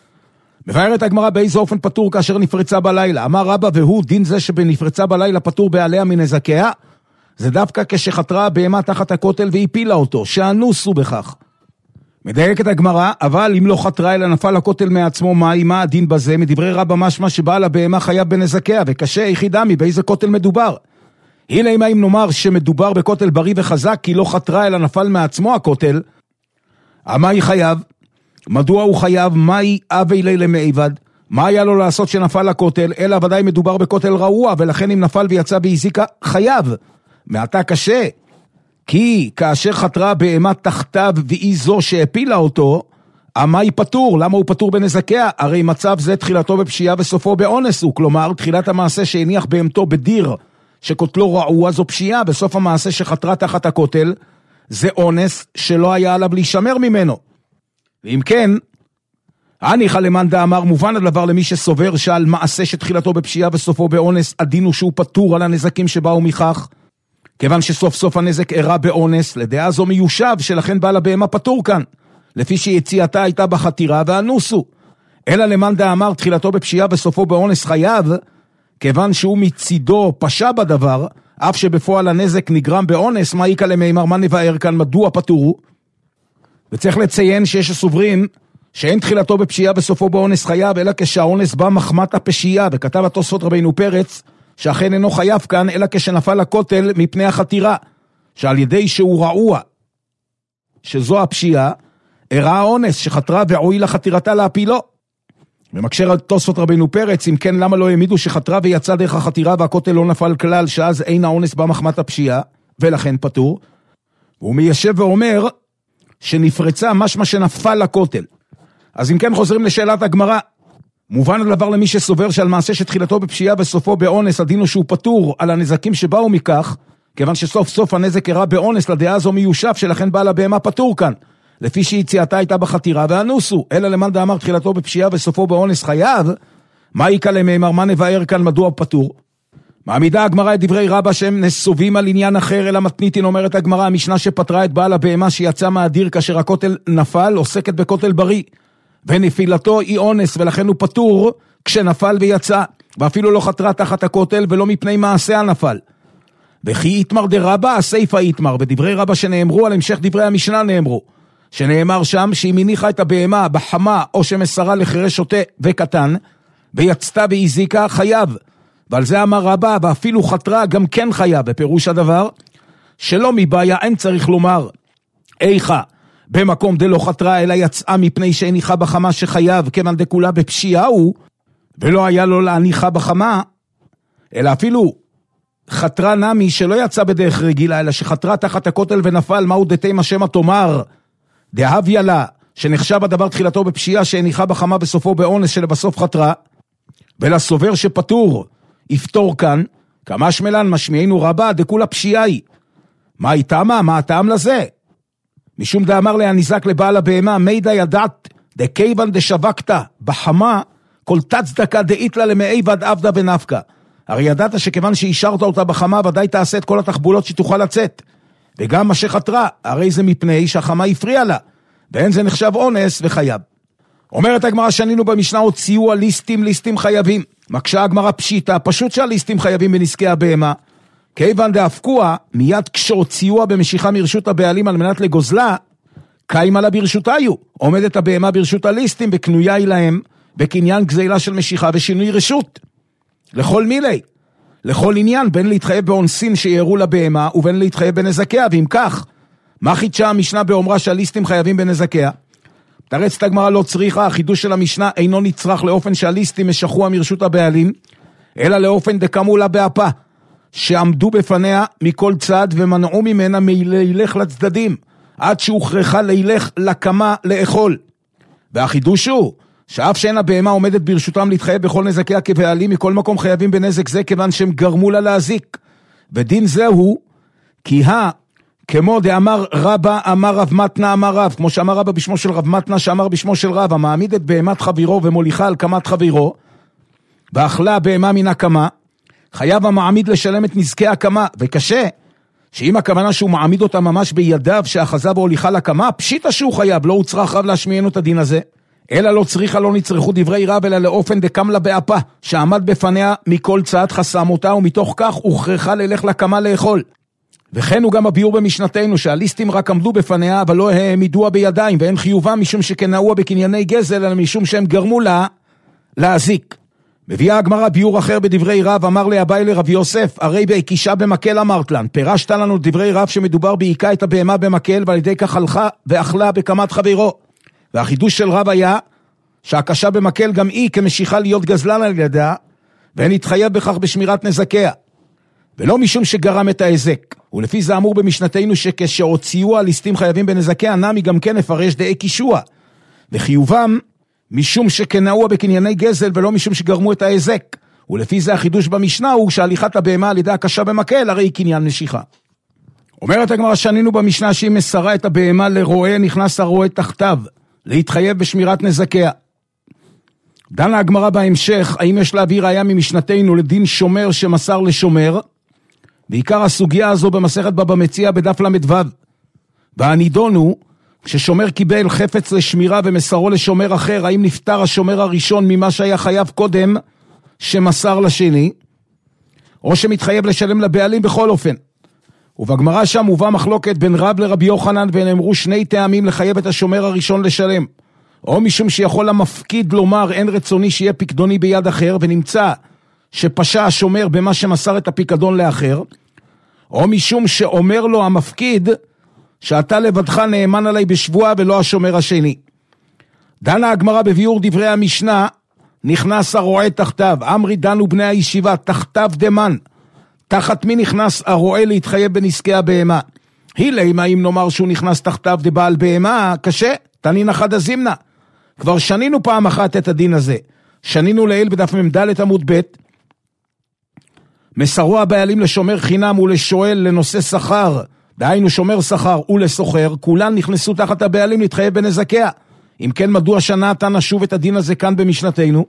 מבארת הגמרא באיזה אופן פטור כאשר נפרצה בלילה. אמר רבא והוא דין זה שבנפרצה בלילה פטור בעליה מנזקיה, זה דווקא כשחתרה בהמה תחת הכותל והפילה אותו, שאנוסו בכך. מדייקת הגמרא, אבל אם לא חתרה אלא נפל הכותל מעצמו, מה הדין בזה? מדברי רבא משמע שבעל הבהמה חייב בנזקיה, וקשה יחידמי באיזה כותל מדובר. הנה אם נאמר שמדובר בכותל בריא וחזק, כי לא חתרה אלא נפל מעצמו הכותל, מה היא חייב? מדוע הוא חייב? מהי אבי לילה מעבד? מה היה לו לעשות שנפל לכותל? אלא ודאי מדובר בכותל רעוע, ולכן אם נפל ויצא בהזיקה, חייב. מעתה קשה, כי כאשר חתרה בהמה תחתיו והיא זו שהפילה אותו, מה היא פטור? למה הוא פטור בנזקיה? הרי מצב זה תחילתו בפשיעה וסופו באונס הוא, כלומר תחילת המעשה שהניח בהמתו בדיר שכותלו רעוע זו פשיעה, בסוף המעשה שחתרה תחת הכותל זה אונס שלא היה עליו להישמר ממנו. ואם כן, הניחא למאן דאמר, מובן הדבר למי שסובר שעל מעשה שתחילתו בפשיעה וסופו באונס, הדין הוא שהוא פטור על הנזקים שבאו מכך, כיוון שסוף סוף הנזק אירע באונס, לדעה זו מיושב, שלכן בעל הבהמה פטור כאן, לפי שיציאתה הייתה בחתירה ואנוסו. אלא למאן דאמר, תחילתו בפשיעה וסופו באונס חייב, כיוון שהוא מצידו פשע בדבר, אף שבפועל הנזק נגרם באונס, מה יקה למימר, מה נבאר כאן, מדוע פטורו? וצריך לציין שיש סוברים שאין תחילתו בפשיעה וסופו באונס חייב, אלא כשהאונס בא מחמת הפשיעה, וכתב התוספות רבינו פרץ, שאכן אינו חייב כאן, אלא כשנפל לכותל מפני החתירה, שעל ידי שהוא רעוע, שזו הפשיעה, אירע האונס שחתרה והועיל לחתירתה להפילו. ומקשר התוספות רבינו פרץ, אם כן למה לא העמידו שחתרה ויצא דרך החתירה והכותל לא נפל כלל, שאז אין האונס בא מחמת הפשיעה, ולכן פטור. והוא מיישב ואומר, שנפרצה משמע שנפל לכותל. אז אם כן חוזרים לשאלת הגמרא, מובן הדבר למי שסובר שעל מעשה שתחילתו בפשיעה וסופו באונס, הדין הוא שהוא פטור על הנזקים שבאו מכך, כיוון שסוף סוף הנזק אירע באונס, לדעה זו מיושב, שלכן בעל הבהמה פטור כאן, לפי שיציאתה הייתה בחתירה ואנוסו. אלא למאן דאמר תחילתו בפשיעה וסופו באונס חייב, מה יקה למימר, מה נבאר כאן, מדוע פטור? מעמידה הגמרא את דברי רבא שהם נסובים על עניין אחר, אלא מתניתין. אומרת הגמרא, המשנה שפטרה את בעל הבהמה שיצא מהדיר כאשר הכותל נפל, עוסקת בכותל בריא, ונפילתו היא אונס, ולכן הוא פטור כשנפל ויצא, ואפילו לא חתרה תחת הכותל, ולא מפני מעשה הנפל. וכי יתמר דרבא, הסייפה יתמר, ודברי רבא שנאמרו על המשך דברי המשנה נאמרו, שנאמר שם שאם הניחה את הבהמה בחמה, או שמסרה לחירש שוטה וקטן, ויצתה והזיקה, חייב. ועל זה אמר רבא, ואפילו חתרה גם כן חייב, בפירוש הדבר, שלא מבעיה אין צריך לומר, איכה, במקום דלא חתרה, אלא יצאה מפני שהניחה בחמה שחייב, כיוון דכולה בפשיעה הוא, ולא היה לו להניחה בחמה, אלא אפילו חתרה נמי שלא יצא בדרך רגילה, אלא שחתרה תחת הכותל ונפל, מהו דתימה שמא תאמר, דהביה לה, שנחשב הדבר תחילתו בפשיעה, שהניחה בחמה בסופו באונס שלבסוף חתרה, ולסובר שפטור, יפתור כאן, כמה שמלן משמיענו רבה, דכולה פשיעה היא. מה איתמה? מה הטעם לזה? משום דאמר להניזק לבעל הבהמה, מידע ידעת, דכיוון דשווקת בחמה, כל תצדקה דאית לה למאי וד עבדה ונפקה. הרי ידעת שכיוון שהשארת אותה בחמה, ודאי תעשה את כל התחבולות שתוכל לצאת. וגם מה שחתרה, הרי זה מפני שהחמה הפריעה לה, ואין זה נחשב אונס וחייב. אומרת הגמרא שנינו במשנה, הוציאו הליסטים חייבים. מקשה הגמרא פשיטה, פשוט שהליסטים חייבים בנזקי הבהמה. כיוון דאפקוה, מיד כשהוציאוה במשיכה מרשות הבעלים על מנת לגוזלה, קיימה לה ברשותה עומדת הבהמה ברשות הליסטים, וקנויה היא להם, בקניין גזילה של משיכה ושינוי רשות. לכל מילי, לכל עניין, בין להתחייב באונסין שיערו לבהמה, ובין להתחייב בנזקיה, ואם כך, מה חידשה המשנה באומרה שהליסטים חייבים בנזקיה? תרצת הגמרא לא צריכה, החידוש של המשנה אינו נצרך לאופן שהליסטים משכוה מרשות הבעלים, אלא לאופן דקמו לה באפה, שעמדו בפניה מכל צד ומנעו ממנה מלהילך לצדדים, עד שהוכרחה להילך לקמה לאכול. והחידוש הוא, שאף שאין הבהמה עומדת ברשותם להתחייב בכל נזקיה כבעלים, מכל מקום חייבים בנזק זה, כיוון שהם גרמו לה להזיק. ודין זהו, כי כמו דאמר רבא, אמר רב מתנה, אמר רב, כמו שאמר רבא בשמו של רב מתנה, שאמר בשמו של רב, המעמיד את בהמת חברו ומוליכה על קמת חברו, ואכלה בהמה מן הקמה, חייב המעמיד לשלם את נזקי הקמה, וקשה, שאם הכוונה שהוא מעמיד אותה ממש בידיו, שאחזה והוליכה לקמה, פשיטה שהוא חייב, לא הוצרך רב להשמיענו את הדין הזה, אלא לא צריכה, לא נצרכו דברי רב, אלא לאופן דקם לה באפה, שעמד בפניה מכל צעד חסם אותה, ומתוך כך הוכרחה ללך לקמה לאכול. וכן הוא גם הביאור במשנתנו, שהליסטים רק עמדו בפניה, אבל לא העמידוה בידיים, ואין חיובה משום שכנעוה בקנייני גזל, אלא משום שהם גרמו לה להזיק. מביאה הגמרא ביאור אחר בדברי רב, אמר לאביי לרב יוסף, הרי בהקישה במקל אמרת לן, פירשת לנו דברי רב שמדובר בהיקה את הבהמה במקל, ועל ידי כך הלכה ואכלה בקמת חברו. והחידוש של רב היה, שהקשה במקל גם היא כמשיכה להיות גזלן על ידה, ואין התחייב בכך בשמירת נזקיה. ולא משום שגרם את ההזק. ולפי זה אמור במשנתנו שכשהוציאו הליסטים חייבים בנזקיה, נמי גם כן הפרש דאי קישוע. וחיובם משום שכנעוה בקנייני גזל, ולא משום שגרמו את ההזק. ולפי זה החידוש במשנה הוא שהליכת הבהמה על ידי הקשה במקל, הרי היא קניין נשיכה. אומרת הגמרא שנינו במשנה שהיא מסרה את הבהמה לרועה, נכנס הרועה תחתיו, להתחייב בשמירת נזקיה. דנה הגמרא בהמשך, האם יש להביא ראיה ממשנתנו לדין שומר שמסר לשומר, בעיקר הסוגיה הזו במסכת בבא מציעא בדף למדו. והנידון הוא, כששומר קיבל חפץ לשמירה ומסרו לשומר אחר, האם נפטר השומר הראשון ממה שהיה חייב קודם שמסר לשני, או שמתחייב לשלם לבעלים בכל אופן. ובגמרא שם הובא מחלוקת בין רב לרבי יוחנן, ונאמרו שני טעמים לחייב את השומר הראשון לשלם. או משום שיכול המפקיד לומר אין רצוני שיהיה פיקדוני ביד אחר, ונמצא שפשע השומר במה שמסר את הפיקדון לאחר, או משום שאומר לו המפקיד שאתה לבדך נאמן עלי בשבועה ולא השומר השני. דנה הגמרא בביאור דברי המשנה, נכנס הרועה תחתיו, אמרי דנו בני הישיבה, תחתיו דמן, תחת מי נכנס הרועה להתחייב בנזקי הבהמה? הילי, אם נאמר שהוא נכנס תחתיו דבעל בהמה, קשה, תנין אחד הזימנה. כבר שנינו פעם אחת את הדין הזה. שנינו לעיל בדף ממדלת עמוד ב', מסרו הבעלים לשומר חינם ולשואל לנושא שכר, דהיינו שומר שכר ולסוחר, כולן נכנסו תחת הבעלים להתחייב בנזקיה. אם כן, מדוע שנה אתה נשוב את הדין הזה כאן במשנתנו?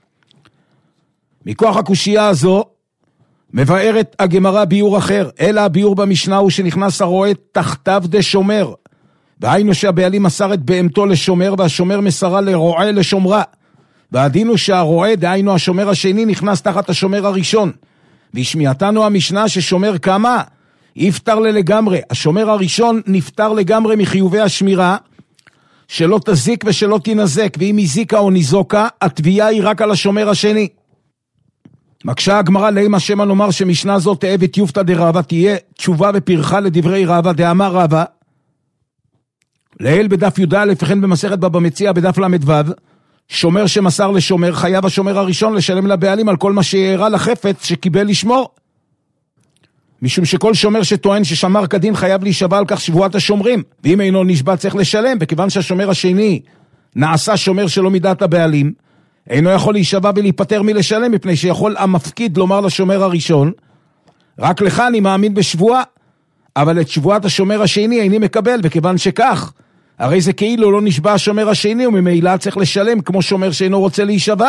מכוח הקושייה הזו, מבארת הגמרא ביור אחר, אלא הביור במשנה הוא שנכנס הרועה תחתיו דשומר, והיינו שהבעלים מסר את בהמתו לשומר, והשומר מסרה לרועה לשומרה. והדין הוא שהרועה, דהיינו השומר השני, נכנס תחת השומר הראשון. והשמיעתנו המשנה ששומר כמה? יפטר לגמרי. השומר הראשון נפטר לגמרי מחיובי השמירה, שלא תזיק ושלא תנזק, ואם הזיקה או ניזוקה, התביעה היא רק על השומר השני. מקשה הגמרא למה שמה לומר שמשנה זאת תאב את יופתא דרבא, תהיה תשובה ופרחה לדברי רבא, דאמר רבא, לעיל בדף י"א וכן במסכת בבא מציעא בדף ל"ו, שומר שמסר לשומר, חייב השומר הראשון לשלם לבעלים על כל מה שיערה לחפץ שקיבל לשמור. משום שכל שומר שטוען ששמר כדין חייב להישבע על כך שבועת השומרים, ואם אינו נשבע צריך לשלם, וכיוון שהשומר השני נעשה שומר שלא מידת הבעלים, אינו יכול להישבע ולהיפטר מלשלם, מפני שיכול המפקיד לומר לשומר הראשון, רק לך אני מאמין בשבועה, אבל את שבועת השומר השני איני מקבל, וכיוון שכך, הרי זה כאילו לא נשבע השומר השני, וממילא צריך לשלם כמו שומר שאינו רוצה להישבע.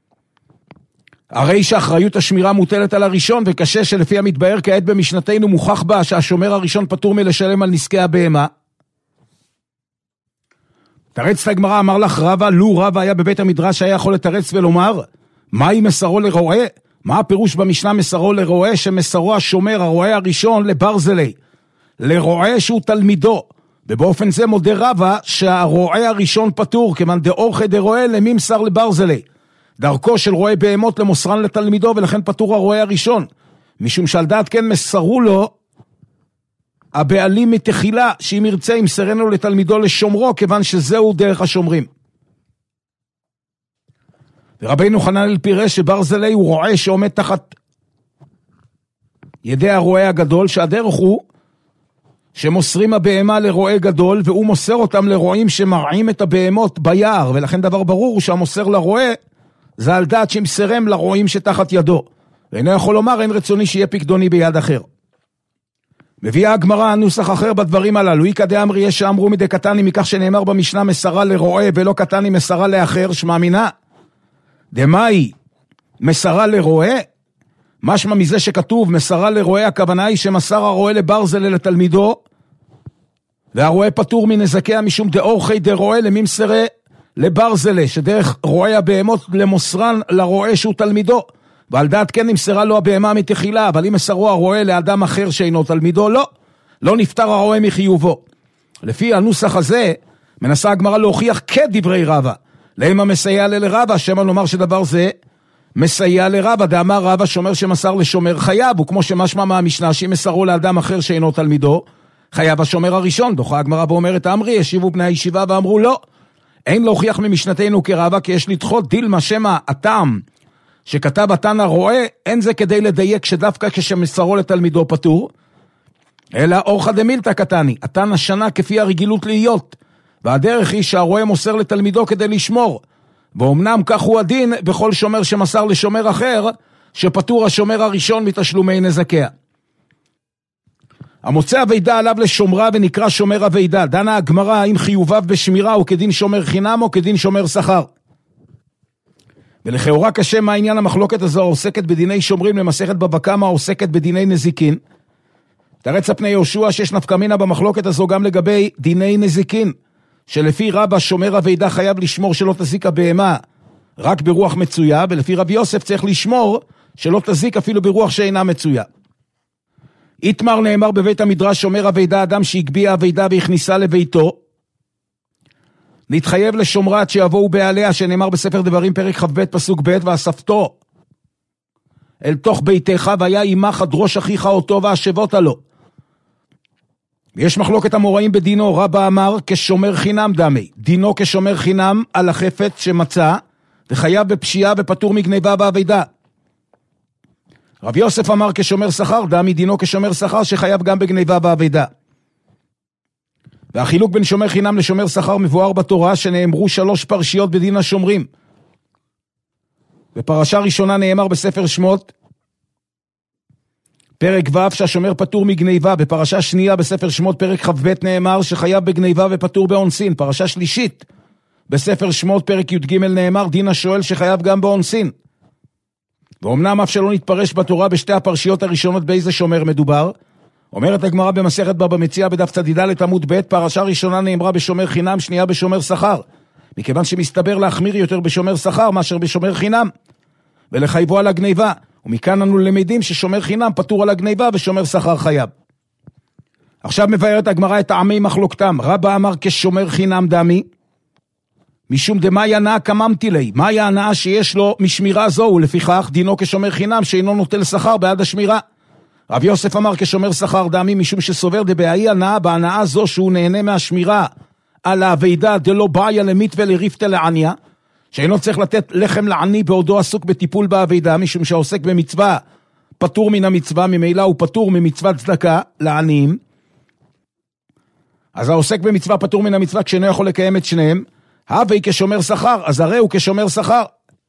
הרי שאחריות השמירה מוטלת על הראשון, וקשה שלפי המתבאר כעת במשנתנו מוכח בה שהשומר הראשון פטור מלשלם על נזקי הבהמה. תרץ הגמרא, אמר לך רבא, לו רבא היה בבית המדרש היה יכול לתרץ ולומר, מהי מסרו לרועה? מה הפירוש במשנה מסרו לרועה? שמסרו השומר, הרועה הראשון לברזלי, לרועה שהוא תלמידו, ובאופן זה מודה רבא שהרועה הראשון פטור, כיוון דאורחי דרועה לממסר לברזלי, דרכו של רועה בהמות למוסרן לתלמידו, ולכן פטור הרועה הראשון, משום שעל דעת כן מסרו לו הבעלים מתחילה, שאם ירצה ימסרנו לתלמידו לשומרו, כיוון שזהו דרך השומרים. ורבינו חננאל פירש שברזלי הוא רועה שעומד תחת ידי הרועה הגדול, שהדרך הוא שמוסרים הבהמה לרועה גדול, והוא מוסר אותם לרועים שמרעים את הבהמות ביער, ולכן דבר ברור הוא שהמוסר לרועה זה על דעת שמסרם לרועים שתחת ידו, ואינו יכול לומר אין רצוני שיהיה פקדוני ביד אחר. מביאה הגמרא נוסח אחר בדברים הללו, איקא דאמרי יש שאמרו מדי קטני, מכך שנאמר במשנה מסרה לרועה ולא קטני מסרה לאחר, שמאמינה דמאי מסרה לרועה, משמע מזה שכתוב מסרה לרועה, הכוונה היא שמסר הרועה לברזל לתלמידו, והרועה פטור מנזקיה משום דאורחי דרועה לממסרה לברזלה, שדרך רועה הבהמות למוסרן לרועה שהוא תלמידו, ועל דעת כן נמסרה לו הבהמה מתחילה, אבל אם מסרו הרועה לאדם אחר שאינו תלמידו, לא נפטר הרועה מחיובו. לפי הנוסח הזה מנסה הגמרא להוכיח כדברי רבא, למה מסייע לרבא, שמה לומר שדבר זה מסייע לרבא, דאמר רבא שומר שמסר לשומר חייב, וכמו שמשמע מהמשנה שאם מסרו לאדם אחר שאינו תלמידו, חייב השומר הראשון. דוחה הגמרא ואומרת אמרי, ישיבו בני הישיבה ואמרו לא, אין להוכיח ממשנתנו כרבא, כי יש לדחות דילמה שמה הטעם שכתב התנא רועה, אין זה כדי לדייק שדווקא כשמסרו לתלמידו פטור, אלא אורחא דמילתא קטני, התנא שנה כפי הרגילות להיות, והדרך היא שהרועה מוסר לתלמידו כדי לשמור, ואומנם כך הוא הדין בכל שומר שמסר לשומר אחר, שפטור השומר הראשון מתשלומי נזקיה. המוצא הוידה עליו לשומרה ונקרא שומר הוידה, דנה הגמרא האם חיוביו בשמירה הוא כדין שומר חינם או כדין שומר שכר. ולכאורה קשה מה העניין המחלוקת הזו העוסקת בדיני שומרים למסכת בבא קמא העוסקת בדיני נזיקין. תרץ פני יהושע שיש נפקא מינה במחלוקת הזו גם לגבי דיני נזיקין, שלפי רבא שומר הוידה חייב לשמור שלא תזיק הבהמה רק ברוח מצויה, ולפי רבי יוסף צריך לשמור שלא תזיק אפילו ברוח שאינה מצויה. איתמר נאמר בבית המדרש שומר הוידה אדם שהגביע הוידה והכניסה לביתו, נתחייב לשומרה עד שיבואו בעליה, שנאמר בספר דברים פרק כ"ב פסוק ב' ואספתו אל תוך ביתך והיה עמך עד ראש אחיך אותו והשבות לו. יש מחלוקת המוראים בדינו, רבא אמר כשומר חינם דמי, דינו כשומר חינם על החפץ שמצא וחייב בפשיעה ופטור מגניבה והוידה. רבי יוסף אמר כשומר שכר דמי, דינו כשומר שכר שחייב גם בגניבה והוידה. והחילוק בין שומר חינם לשומר שכר מבואר בתורה, שנאמרו 3 פרשיות בדין השומרים. בפרשה ראשונה נאמר בספר שמות פרק ו' שהשומר פטור מגניבה, בפרשה שנייה בספר שמות פרק כ"ב נאמר שחייב בגניבה ופטור באונסין, פרשה שלישית בספר שמות פרק י"ג נאמר דין השואל שחייב גם באונסין. ואומנם אף שלא נתפרש בתורה בשתי הפרשיות הראשונות באיזה שומר מדובר, אומרת הגמרא במסכת בבא מציעא בדף צ"ד עמוד ב', פרשה ראשונה נאמרה בשומר חינם, שנייה בשומר שכר. מכיוון שמסתבר להחמיר יותר בשומר שכר מאשר בשומר חינם, ולחייבו על הגניבה. ומכאן אנו למדים ששומר חינם פטור על הגניבה ושומר שכר חייב. עכשיו מבארת הגמרא את טעמי מחלוקתם. רבא אמר כשומר חינם דמי, משום דמאי הנאה קממתי לי. מהי ההנאה שיש לו משמירה זו, ולפיכך דינו כשומר חינם שאינו נוטל שכר בעד השמירה. רב יוסף אמר כשומר שכר דמי, משום שסובר דבהאי הנאה בהנאה זו שהוא נהנה מהשמירה על האבידה דלא בעיה למיתווה לריפתה לעניה, שאינו צריך לתת לחם לעני בעודו עסוק בטיפול באבידה, משום שהעוסק במצווה פטור מן המצווה, ממילא הוא פטור ממצוות צדקה לעניים. אז העוסק במצווה פטור מן המצווה כשאינו יכול לקיים את שניהם. הווי כשומר שכר, אז הרי הוא כשומר שכר.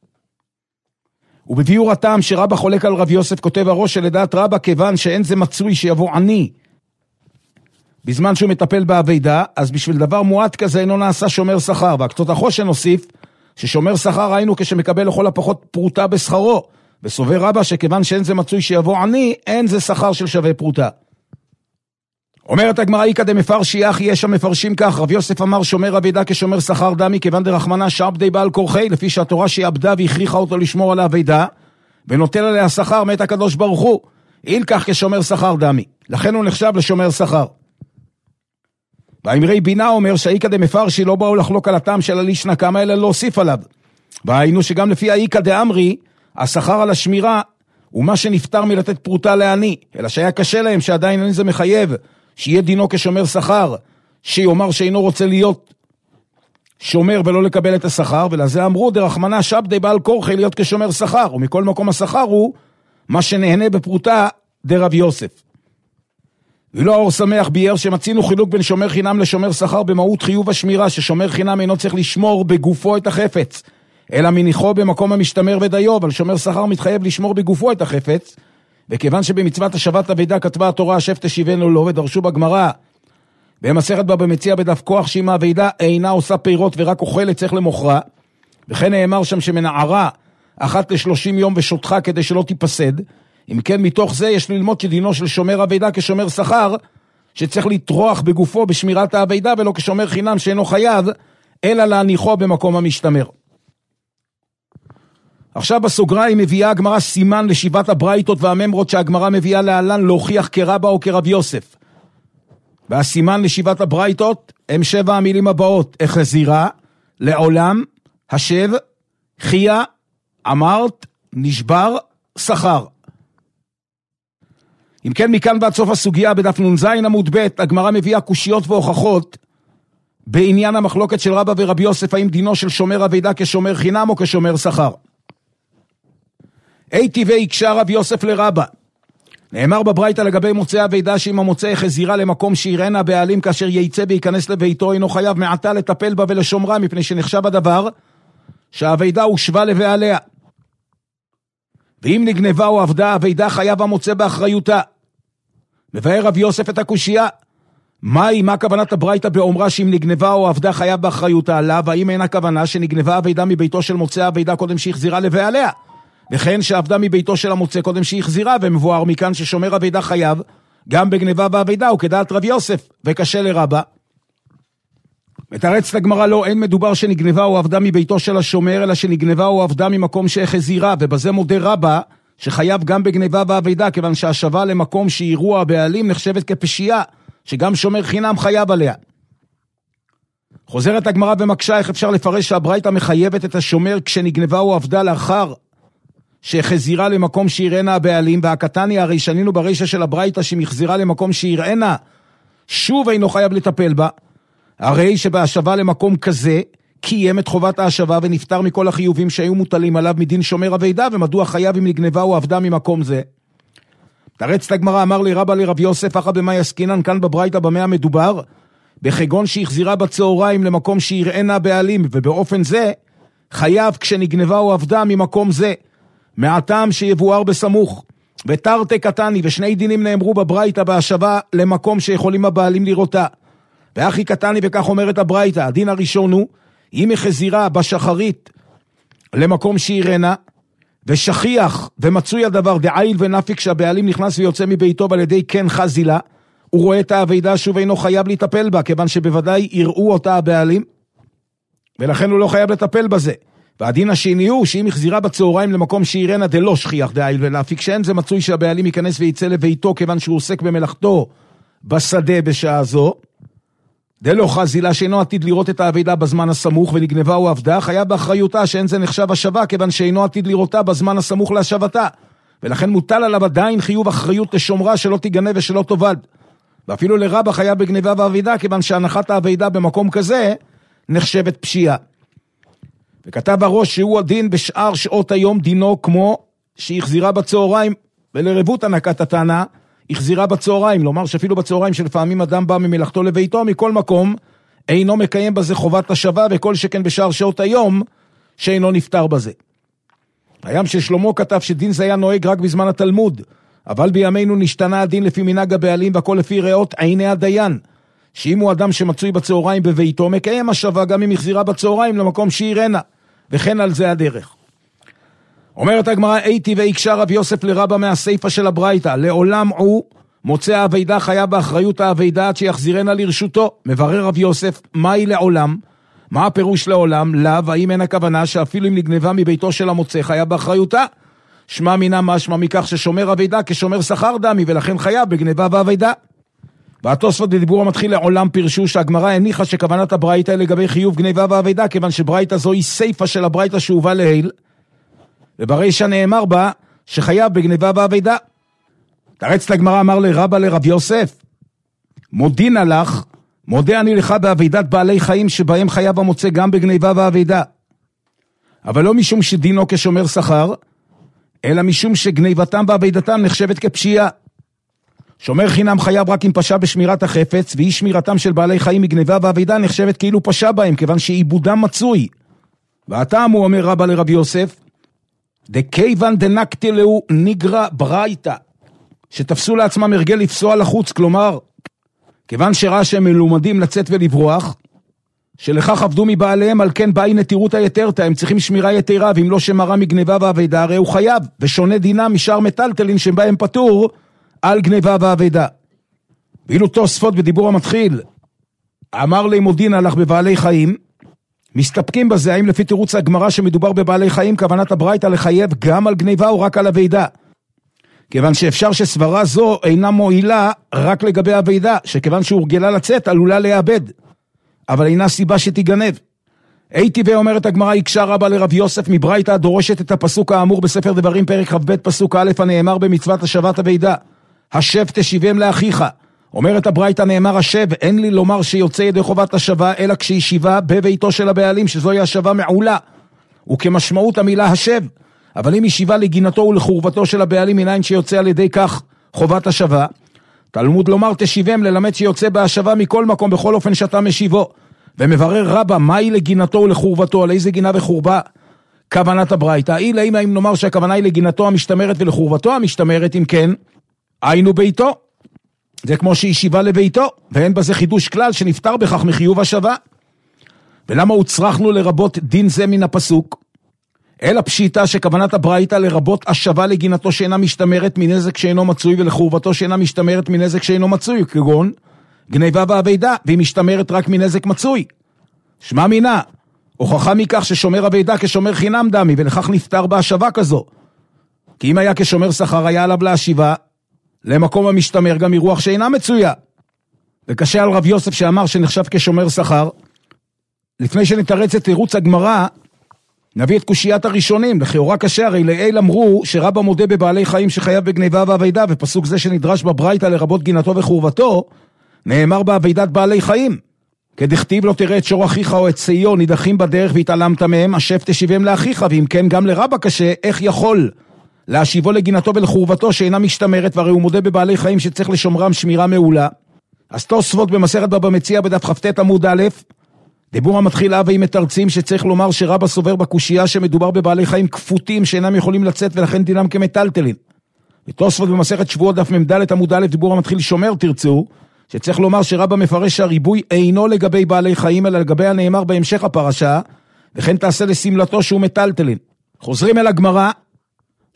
ובביאור הטעם שרבא חולק על רב יוסף, כותב הראש שלדעת רבא, כיוון שאין זה מצוי שיבוא עני בזמן שהוא מטפל באבידה, אז בשביל דבר מועט כזה אינו נעשה שומר שכר. והקצות החושן נוסיף ששומר שכר היינו כשמקבל לכל הפחות פרוטה בשכרו, וסובר רבא שכיוון שאין זה מצוי שיבוא עני, אין זה שכר של שווה פרוטה. אומרת הגמרא איקא דמפרשי אחי, יש המפרשים כך. רב יוסף אמר שומר אבידה כשומר שכר דמי, כיוון דרחמנא שעבדי בעל כורחי, לפי שהתורה שעבדה והכריחה אותו לשמור על האבידה ונוטל עליה שכר מאת הקדוש ברוך הוא, אילקח כשומר שכר דמי, לכן הוא נחשב לשומר שכר. והאמרי בינה אומר שהאיקא דמפרשי לא באו לחלוק על הטעם של הלישנא כמה, אלא להוסיף עליו. והיינו שגם לפי האיקא דאמרי, השכר על השמירה הוא מה שנפטר מלתת פרוטה לעני, אלא שהיה קשה להם שעדיין אין זה מחייב שיהיה דינו כשומר שכר, שיאמר שאינו רוצה להיות שומר ולא לקבל את השכר, ולזה אמרו דרחמנא שעבדי בעל כורחי להיות כשומר שכר, ומכל מקום השכר הוא מה שנהנה בפרוטה דרב יוסף. ולא האור שמח ביאר שמצינו חילוק בין שומר חינם לשומר שכר במהות חיוב השמירה, ששומר חינם אינו צריך לשמור בגופו את החפץ, אלא מניחו במקום המשתמר ודיו, אבל שומר שכר מתחייב לשמור בגופו את החפץ, וכיוון שבמצוות השבת אבידה כתבה התורה השב תשיבנו לו, ודרשו בגמרא במסכת בבא מציעא בדף כוח שאם האבידה אינה עושה פירות ורק אוכלת צריך למוכרה, וכן נאמר שם שמנערה אחת ל30 יום ושותחה כדי שלא תיפסד. אם כן, מתוך זה יש ללמוד שדינו של שומר אבידה כשומר שכר, שצריך לטרוח בגופו בשמירת האבידה, ולא כשומר חינם שאינו חייב אלא להניחו במקום המשתמר. עכשיו בסוגריים מביאה הגמרא סימן לשבעת הברייתות והממרות שהגמרא מביאה להלן להוכיח כרבא או כרב יוסף. והסימן לשבעת הברייתות הם 7 המילים הבאות: החזירה, לעולם, השב, חיה, אמרת, נשבר, שכר. אם כן, מכאן ועד סוף הסוגיה בדף נ"ז עמוד ב' הגמרא מביאה קושיות והוכחות בעניין המחלוקת של רבא ורבי יוסף, האם דינו של שומר אבידה כשומר חינם או כשומר שכר. טבעי הקשה רב יוסף לרבא, נאמר בברייתא לגבי מוצא אבידה, שאם המוצא חזירה למקום שיראנה בעלים כאשר ייצא וייכנס לביתו, אינו חייב מעתה לטפל בה ולשומרה, מפני שנחשב הדבר שהאבידה הושבה לבעליה. ואם נגנבה או עבדה אבידה, חייב המוצא באחריותה. מבאר רב יוסף את הקושייה, מה כוונת הברייתא באומרה שאם נגנבה או עבדה חייב באחריותה לה, והאם אין הכוונה שנגנבה אבידה מביתו של מוצא אבידה קודם שהחזירה לבעליה, וכן שעבדה מביתו של המוצא קודם שהחזירה, ומבואר מכאן ששומר אבידה חייב גם בגנבה ואבידה, וכדעת רב יוסף וקשה לרבא. מתרצת הגמרא לא, אין מדובר שנגנבה או עבדה מביתו של השומר, אלא שנגנבה או עבדה ממקום שהחזירה, ובזה מודה רבא שחייב גם בגנבה ואבידה, כיוון שהשבה למקום שיראו הבעלים נחשבת כפשיעה, שגם שומר חינם חייב עליה. חוזרת הגמרא ומקשה איך אפשר לפרש שהברייתא מחייבת את השומר כשנגנבה או עבדה לאחר שחזירה למקום שיראנה הבעלים, והקטני הרי שנינו ברישה של הברייתא שמחזירה למקום שיראנה שוב אינו חייב לטפל בה, הרי שבהשבה למקום כזה קיים את חובת ההשבה ונפטר מכל החיובים שהיו מוטלים עליו מדין שומר אבידה, ומדוע חייב אם נגנבה או עבדה ממקום זה. תרצת הגמרא, אמר לי רבא לרב יוסף, אחא במאי עסקינן, כאן בברייתא במה המדובר? בחגון שהחזירה בצהריים למקום שיראנה בעלים, ובאופן זה חייב כשנגנבה או עבדה ממקום זה, מהטעם שיבואר בסמוך. ותרתי קטני, ושני דינים נאמרו בברייתא בהשבה למקום שיכולים הבעלים לראותה. ואחי קטני, וכך אומרת הברייתא, הדין הראשון הוא אם החזירה בשחרית למקום שיראנה, ושכיח ומצוי הדבר דעיל ונפיק שהבעלים נכנס ויוצא מביתו על ידי כן חזילה, הוא רואה את האבידה שוב אינו חייב לטפל בה, כיוון שבוודאי יראו אותה הבעלים, ולכן הוא לא חייב לטפל בזה. והדין השני הוא שאם החזירה בצהריים למקום שירנה דלא שכיח דעיל ונפיק, שאין זה מצוי שהבעלים ייכנס ויצא לביתו, כיוון שהוא עוסק במלאכתו בשדה בשעה זו, דלא חזילה שאינו עתיד לראות את האבידה בזמן הסמוך ונגנבה או עבדה, חייב באחריותה שאין זה נחשב השבה, כיוון שאינו עתיד לראותה בזמן הסמוך להשבתה, ולכן מוטל עליו עדיין חיוב אחריות לשומרה שלא תיגנב ושלא תאבד. ואפילו לרבה חייב בגניבה ואבידה, כיוון שהנחת האבידה במקום כזה נחשבת פשיעה. וכתב הראש שהוא הדין בשאר שעות היום, דינו כמו שהחזירה בצהריים, ולרבות הנקת הטענה, החזירה בצהריים, לומר שאפילו בצהריים שלפעמים אדם בא ממלאכתו לביתו, מכל מקום אינו מקיים בזה חובת השבה, וכל שכן בשאר שעות היום שאינו נפטר בזה. הים של שלמה כתב שדין זה היה נוהג רק בזמן התלמוד, אבל בימינו נשתנה הדין לפי מנהג הבעלים, והכל לפי ראות עיני הדיין, שאם הוא אדם שמצוי בצהריים בביתו, מקיים השבה גם אם החזירה בצהריים למקום שירנה, וכן על זה הדרך. אומרת הגמרא, הייתי והקשה רב יוסף לרבה מהסייפה של הברייתא, לעולם הוא מוצא האבידה חייב באחריות האבידה עד שיחזירנה לרשותו. מברר רב יוסף, מהי לעולם? מה הפירוש לעולם? לאו, האם אין הכוונה שאפילו אם נגנבה מביתו של המוצא חייב באחריותה? שמע מינה משמע מכך ששומר אבידה כשומר שכר דמי, ולכן חייב בגנבה ואבידה. והתוספות בדיבור המתחיל לעולם פירשו שהגמרא הניחה שכוונת הברייתא לגבי חיוב גנבה ואבידה, כיוון שברייתא זו היא סייפה של הברייתא שהובא להיל, וברישא נאמר בה שחייב בגנבה ואבידה. תרץ לגמרא, אמר לרבה לרב יוסף, מודין לך, מודה אני לך באבידת בעלי חיים שבהם חייב המוצא גם בגנבה ואבידה, אבל לא משום שדינו כשומר שכר, אלא משום שגניבתם ואבידתם נחשבת כפשיעה. שומר חינם חייב רק אם פשע בשמירת החפץ, ואי שמירתם של בעלי חיים מגניבה ואבידה נחשבת כאילו פשע בהם, כיוון שעיבודם מצוי. והטעם הוא אומר רבה לרב יוסף, דכיוון דנקטלהו ניגרא ברייתא, שתפסו לעצמם הרגל לפסוע לחוץ, כלומר, כיוון שראה שהם מלומדים לצאת ולברוח, שלכך עבדו מבעליהם, על כן באי נטירות היתרתא, הם צריכים שמירה יתרה, ואם לא שמרה מגניבה ואבידה, הרי הוא חייב, ושונה דינה משאר מטלטלין שבהם פטור על גניבה ואבידה. ואילו תוספות בדיבור המתחיל, אמר לי מודין הלך בבעלי חיים, מסתפקים בזה, האם לפי תירוץ הגמרא שמדובר בבעלי חיים, כוונת הברייתא לחייב גם על גניבה או רק על אבידה? כיוון שאפשר שסברה זו אינה מועילה רק לגבי אבידה, שכיוון שהורגלה לצאת עלולה לאבד, אבל אינה סיבה שתיגנב. הייתי ואומרת הגמרא, הקשה רבה לרב יוסף מברייתא דורשת את הפסוק האמור בספר דברים פרק כ"ב פסוק א' הנאמר במצוות השבת אבידה, השב תשיבם לאחיך. אומרת הברייתא נאמר השב, אין לי לומר שיוצא ידי חובת השבה, אלא כשהיא שיבה בביתו של הבעלים, שזוהי השבה מעולה, וכמשמעות המילה השב. אבל אם היא שיבה לגינתו ולחורבתו של הבעלים, מניין שיוצא על ידי כך חובת השבה, תלמוד לומר תשיבם, ללמד שיוצא בהשבה מכל מקום בכל אופן שאתה משיבו. ומברר רבה, מהי לגינתו ולחורבתו, על איזה גינה וחורבה כוונת הברייתא? אם נאמר שהכוונה היא לגינתו המשתמרת ולחורבתו המשתמרת, אם כן, היינו ביתו. זה כמו שהיא שיבה לביתו, ואין בזה חידוש כלל שנפטר בכך מחיוב השבה. ולמה הוצרכנו לרבות דין זה מן הפסוק? אלא פשיטה שכוונת הברייתא לרבות השבה לגינתו שאינה משתמרת מנזק שאינו מצוי, ולחורבתו שאינה משתמרת מנזק שאינו מצוי, כגון גניבה ואבידה, והיא משתמרת רק מנזק מצוי. שמע מינה, הוכחה מכך ששומר אבידה כשומר חינם דמי, ולכך נפטר בהשבה כזו. כי אם היה כשומר שכר, היה עליו להשיבה למקום המשתמר גם מרוח שאינה מצויה. וקשה על רב יוסף שאמר שנחשב כשומר שכר. לפני שנתרץ את תירוץ הגמרא, נביא את קושיית הראשונים. לכאורה קשה, הרי לאל אמרו שרבה מודה בבעלי חיים שחייב בגניבה ואבידה, ופסוק זה שנדרש בברייתא לרבות גינתו וחורבתו, נאמר באבידת בעלי חיים. כדכתיב לא תראה את שור אחיך או את ציו נידחים בדרך והתעלמת מהם, השב תשיבם לאחיך. ואם כן גם לרבה קשה, איך יכול להשיבו לגינתו ולחורבתו שאינה משתמרת, והרי הוא מודה בבעלי חיים שצריך לשומרם שמירה מעולה. אז תוספות במסכת בבא מציעא בדף כ"ט עמוד א', דיבור המתחיל אבי מתרצים שצריך לומר שרבה סובר בקושייה שמדובר בבעלי חיים כפותים שאינם יכולים לצאת ולכן דינם כמטלטלין. ותוספות במסכת שבועות דף מ"ד עמוד א', דיבור המתחיל שומר תרצו, שצריך לומר שרבה מפרש שהריבוי אינו לגבי בעלי חיים אלא לגבי הנאמר בהמשך הפרשה, וכן תעשה לסמלתו שהוא מטלטלין. חוזרים אל הגמרא,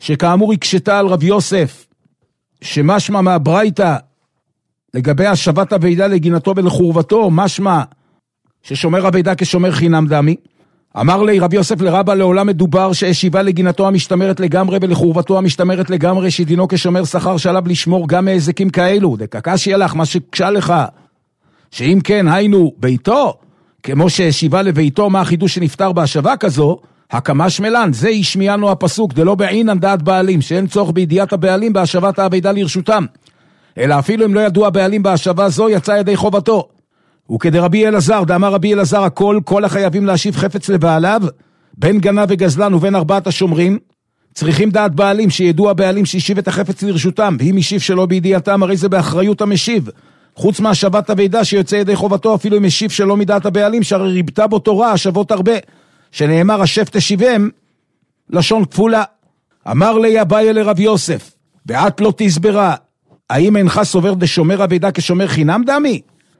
שכאמור הקשתה על רב יוסף, שמשמע מהברייתא, לגבי השבת הוועידה לגינתו ולחורבתו, משמע ששומר הוועידה כשומר חינם דמי. אמר לי רב יוסף לרבא, לעולם מדובר שהשיבה לגינתו המשתמרת לגמרי ולחורבתו המשתמרת לגמרי, שדינו כשומר שכר שעליו לשמור גם מהזקים כאלו. דקקשיא לך, מה שקשה לך, שאם כן היינו ביתו, כמו שהשיבה לביתו, מה החידוש שנפטר בהשבה כזו? הקמה שמלן, זה ישמיענו הפסוק, דלא בעינן דעת בעלים, שאין צורך בידיעת הבעלים בהשבת הוועידה לרשותם, אלא אפילו אם לא ידעו הבעלים בהשבה זו, יצא ידי חובתו. וכדרבי אלעזר, דאמר רבי אלעזר, כל החייבים להשיב חפץ לבעליו, בין גנב וגזלן ובין ארבעת השומרים, צריכים דעת בעלים, שידעו הבעלים שהשיב את החפץ לרשותם, ואם השיב שלא בידיעתם, הרי זה באחריות המשיב, חוץ מהשבת הוועידה שיוצא ידי חובתו, אפילו אם השיב שלא מדעת הבעלים, שהרי ריבתה בו תורה, השבות הרבה, שנאמר השב תשיבם, לשון כפולה. אמר לי אביי לרב יוסף, ואת לא תסברה, האם אינך סובר דשומר הוועידה כשומר חינם דמי?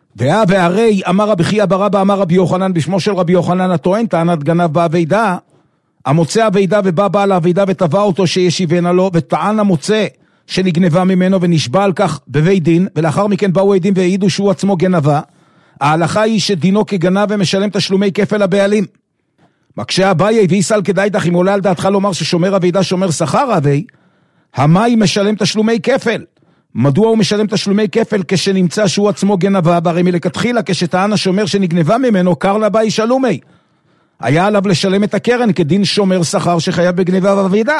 והרי אמר רבי חייא בר אבא אמר רבי יוחנן, בשמו של רבי יוחנן הטוען טענת גנב בהוועידה, המוצא הוועידה ובא בעל הוועידה ותבע אותו שישיבנה לו, וטען המוצא שנגנבה ממנו ונשבע על כך בבית דין, ולאחר מכן באו עדים והעידו שהוא עצמו גנבה, ההלכה היא שדינו כגנב ומשלם תשלומי כפל לבעלים. מקשה אביי, ויסל כדאיתך, אם עולה על דעתך לומר ששומר הוועידה שומר שכר הווי, המאי משלם תשלומי כפל. מדוע הוא משלם תשלומי כפל כשנמצא שהוא עצמו גנבה? והרי מלכתחילה כשטען השומר שנגנבה ממנו, קר לבאי שלומי, היה עליו לשלם את הקרן כדין שומר שכר שחייב בגניבה בוועידה,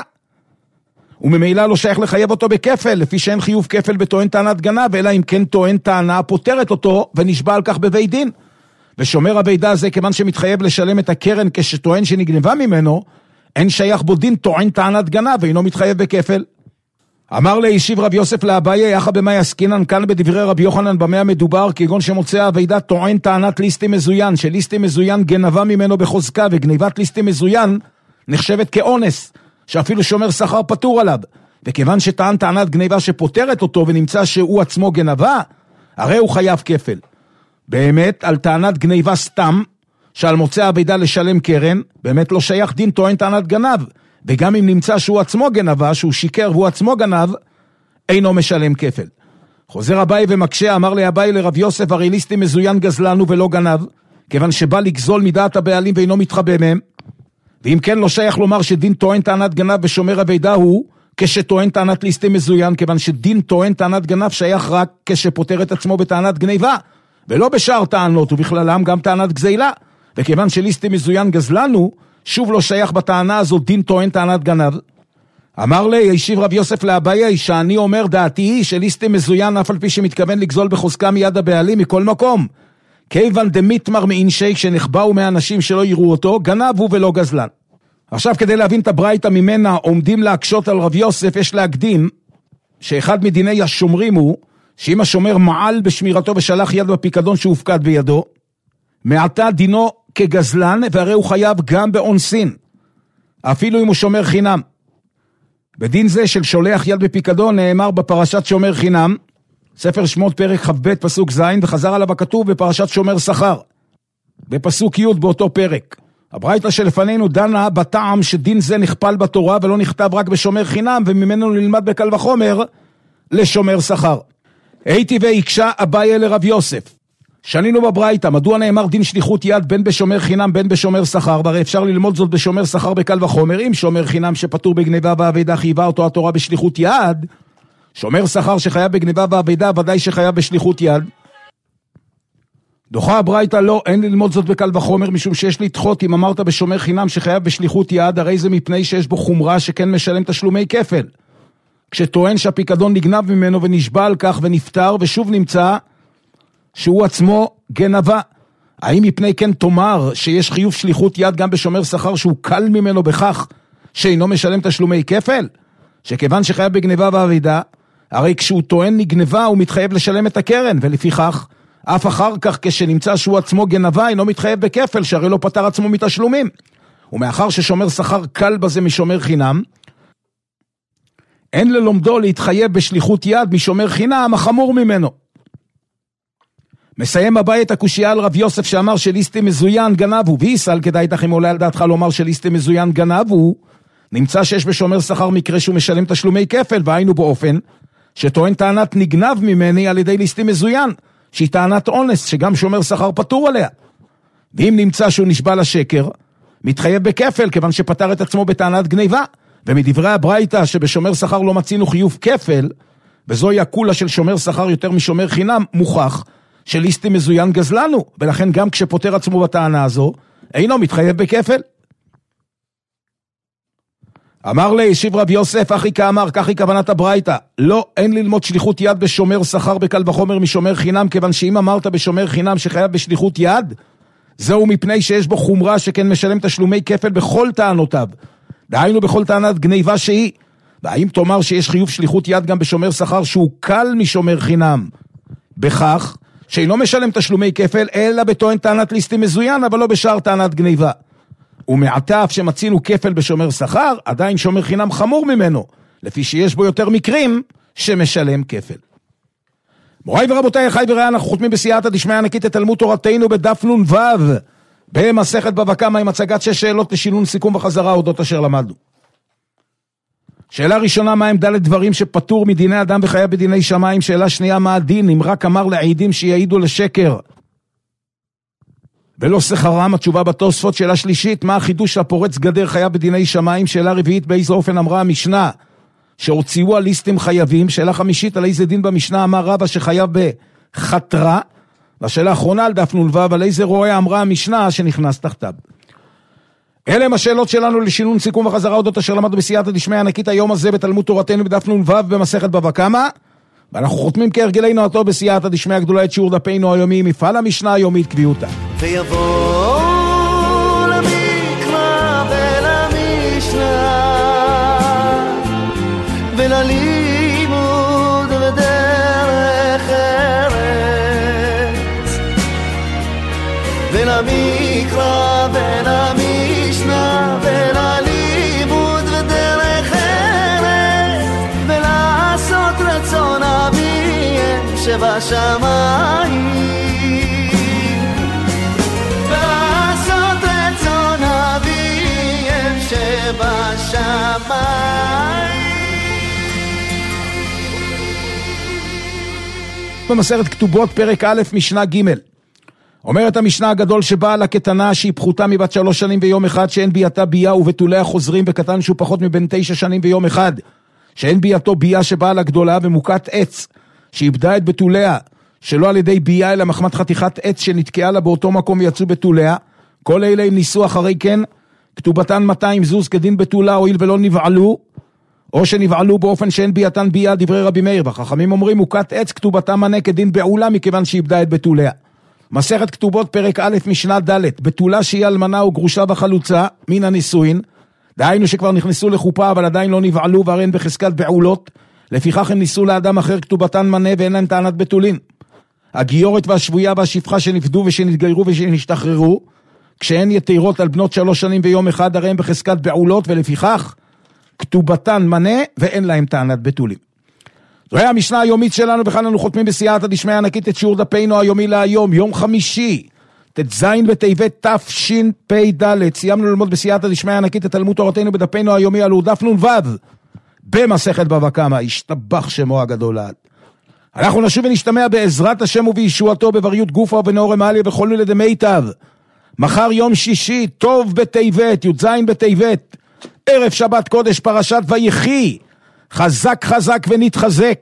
וממילא לא שייך לחייב אותו בכפל, לפי שאין חיוב כפל בטוען טענת גנב, אלא אם כן טוען טענה פותרת אותו ונשבע על כך בבית דין. ושומר הוועידה הזה, כיוון שמתחייב לשלם את הקרן כשטוען שנגנבה ממנו, אין שייך בו דין טוען טענת גנב ואינו מתחייב בכפל. אמר לי ישיב רב יוסף לאביי, יחא במאי עסקינן, כאן בדברי רבי יוחנן במה המדובר, כגון שמוצא הוועידה טוען טענת ליסטי מזוין, שליסטי מזוין גנבה ממנו בחוזקה, וגניבת ליסטי מזוין נחשבת כאונס, שאפילו שומר שכר פטור עליו, וכיוון שטען טענת גניבה שפותרת אותו ונמצא שהוא עצמו גנבה, הרי הוא חייב כפל. באמת על טענת גניבה סתם, שעל מוצא הוועידה לשלם קרן, באמת לא שייך דין טוען טענת גנב, וגם אם נמצא שהוא עצמו גנבה, שהוא שיקר והוא עצמו גנב, אינו משלם כפל. חוזר אביי ומקשה, אמר לי אביי לרב יוסף, הרי ליסטי מזוין גזלנו ולא גנב, כיוון שבא לגזול מדעת הבעלים ואינו מתחבא מהם, ואם כן לא שייך לומר שדין טוען טענת גנב ושומר הוועידה הוא כשטוען טענת ליסטי מזוין, כיוון שדין טוען טענת גנב שייך רק כשפותר את עצמו בטענת גניבה, ולא בשאר טענות, ובכללם גם טענת גזילה, וכיוון שליסטי מזוין גזלנו, שוב לא שייך בטענה הזאת דין טוען טענת גנב. אמר לי, ישיב רב יוסף לאביי, שאני אומר דעתי היא שליסטי מזוין אף על פי שמתכוון לגזול בחוזקה מיד הבעלים מכל מקום, כיוון דמיתמר מאינשי שנחבאו מהאנשים שלא יראו אותו, גנב הוא ולא גזלן. עכשיו כדי להבין את הברייתא ממנה עומדים להקשות על רב יוסף, יש להקדים שאחד מדיני השומרים הוא שאם השומר מעל בשמירתו ושלח יד בפיקדון שהופקד בידו, מעתה דינו כגזלן, והרי הוא חייב גם באונסין, אפילו אם הוא שומר חינם. בדין זה של שולח יד בפיקדון נאמר בפרשת שומר חינם, ספר שמות פרק כ"ב פסוק ז', וחזר עליו הכתוב בפרשת שומר שכר, בפסוק י' באותו פרק. הברייתא שלפנינו דנה בטעם שדין זה נכפל בתורה ולא נכתב רק בשומר חינם, וממנו נלמד בקל וחומר לשומר שכר. הייתי והקשה אביי לרב יוסף, שנינו בברייתא, מדוע נאמר דין שליחות יד בין בשומר חינם בין בשומר שכר? והרי אפשר ללמוד זאת בשומר שכר בקל וחומר, אם שומר חינם שפטור בגניבה והעבדה חייבה אותו התורה בשליחות יד, שומר שכר שחייב בגניבה והעבדה ודאי שחייב בשליחות יד. דוחה הברייתא לא, אין ללמוד זאת בקל וחומר, משום שיש לדחות אם אמרת בשומר חינם שחייב בשליחות יד, הרי זה מפני שיש בו חומרה שכן משלם תשלומי כפל, כשטוען שהפיקדון נגנב ממנו ונשבע על כך ונפטר ושוב נמצא שהוא עצמו גנבה. האם מפני כן תאמר שיש חיוב שליחות יד גם בשומר שכר שהוא קל ממנו בכך שאינו משלם תשלומי כפל? שכיוון שחייב בגניבה והעבדה, הרי כשהוא טוען נגנבה הוא מתחייב לשלם את הקרן, ולפיכך אף אחר כך כשנמצא שהוא עצמו גנבה אינו מתחייב בכפל, שהרי לא פטר עצמו מתשלומים. ומאחר ששומר שכר קל בזה משומר חינם, אין ללומדו להתחייב בשליחות יד משומר חינם החמור ממנו. מסיים אביי את הקושייה על רב יוסף שאמר שליסטי מזוין גנב הוא, ויסל כדאיתך אם עולה על דעתך לומר שליסטי מזוין גנב הוא, נמצא שיש בשומר שכר מקרה שהוא משלם תשלומי כפל, והיינו באופן שטוען טענת נגנב ממני על ידי ליסטים מזוין, שהיא טענת אונס, שגם שומר שכר פטור עליה. ואם נמצא שהוא נשבע לשקר, מתחייב בכפל, כיוון שפטר את עצמו בטענת גניבה, ומדברי הברייתא שבשומר שכר לא מצינו חיוב כפל, וזוהי הקולה של שומר שכר יותר משומר חינם, מוכח שליסטים מזוין גזלנו, ולכן גם כשפוטר עצמו בטענה הזו, אינו מתחייב בכפל. אמר לי, השיב רב יוסף, אחי כאמר, כך היא כוונת הברייתא. לא, אין ללמוד שליחות יד בשומר שכר בקל וחומר משומר חינם, כיוון שאם אמרת בשומר חינם שחייב בשליחות יד, זהו מפני שיש בו חומרה שכן משלם תשלומי כפל בכל טענותיו. דהיינו בכל טענת גניבה שהיא. והאם תאמר שיש חיוב שליחות יד גם בשומר שכר שהוא קל משומר חינם? בכך שאינו משלם תשלומי כפל, אלא בטוען טענת ליסטים מזוין, אבל לא בשאר טענת גניבה. ומעטף שמצינו כפל בשומר שכר, עדיין שומר חינם חמור ממנו, לפי שיש בו יותר מקרים שמשלם כפל. מוריי ורבותיי, אחי ורעי, אנחנו חותמים בסייעתא דשמיא ענקית את תלמוד תורתנו בדף נ"ו, במסכת בבא קמא, עם הצגת 6 שאלות לשינון סיכום וחזרה אודות אשר למדנו. שאלה ראשונה, מה הם ד' דברים שפטור מדיני אדם וחייב בדיני שמיים? שאלה שנייה, מה הדין אם רק אמר לעידים שיעידו לשקר ולא שכרם? התשובה בתוספות. שאלה שלישית, מה החידוש שהפורץ גדר חייב בדיני שמיים? שאלה רביעית, באיזה אופן אמרה המשנה שהוציאו הליסטים חייבים? שאלה חמישית, על איזה דין במשנה אמר רבא שחייב בחתרה? והשאלה האחרונה על דף נ"ו, על איזה רואה אמרה המשנה שנכנס תחתיו. אלה הם השאלות שלנו לשינון סיכום וחזרה אודות אשר למדנו בסייעתא דשמיא ענקית היום הזה בתלמוד תורתנו בדף נ"ו במסכת בבא קמא, ואנחנו חותמים כהרגלנו הטוב בסייעתא דשמיא הגדולה את שיעור דפנו היומי, מפעל המשנה היומית קביעותה. ויבוא למקרא ולמשנה וללימוד ודרך ארץ, ולמקרא ולמשנה וללימוד ודרך ארץ, ולעשות רצון אביהם שבשמיים, ולעשות רצון אביהם שבשמיים. במסכת כתובות פרק א' משנה ג' אומרת המשנה הגדול שבאה לה קטנה שהיא פחותה מבת 3 שנים ויום אחד, שאין ביאתה בייה ובתוליה חוזרים, וקטן שהוא פחות מבין 9 שנים ויום אחד, שאין ביאתו בייה שבאה לה גדולה, ומוקת עץ שאיבדה את בתוליה שלא על ידי בייה אלא מחמת חתיכת עץ שנתקעה לה באותו מקום ויצאו בתוליה. כל אלה הם ניסו אחרי כן כתובתן 200 זוז כדין בתולה, הואיל ולא נבעלו, או שנבעלו באופן שאין ביאתן בייה, דברי רבי מאיר. והחכמים אומרים מוקת עץ כתובתה מנה כדין בעולה, מכיוון שאיבדה את בתוליה. מסכת כתובות פרק א' משנה ד' בתולה שהיא אלמנה וגרושה וחלוצה מן הנישואין, דהיינו שכבר נכנסו לחופה אבל עדיין לא נבעלו והרי הן בחזקת בעולות, לפיכך הם ניסו לאדם אחר כתובתן מנה ואין להם טענת בתולין. הגיורת והשבויה והשפחה שנפדו ושנתגיירו ושנשתחררו, כשהן יתירות על בנות 3 שנים ויום אחד, הרי הן בחזקת בעולות, ולפיכך כתובתן מנה ואין להם טענת בתולין. זוהי המשנה היומית שלנו, וכאן אנו חותמים בסייעתא דשמיא ענקית את שיעור דפנו היומי להיום, יום חמישי, ט"ז בטבת תשפ"ד. סיימנו ללמוד בסייעתא דשמיא ענקית את תלמוד תורתנו בדפנו היומי על דף נ"ו במסכת בבא קמא, ישתבח שמו הגדול לעד. אנחנו נשוב ונשתמע בעזרת השם ובישועתו בבריות גופה ובנאור מעליה בכל מילי דמיטב. מחר יום שישי, טוב בטבת, י"ז בטבת, ערב שבת קודש, פרשת ויחי. חזק חזק ונתחזק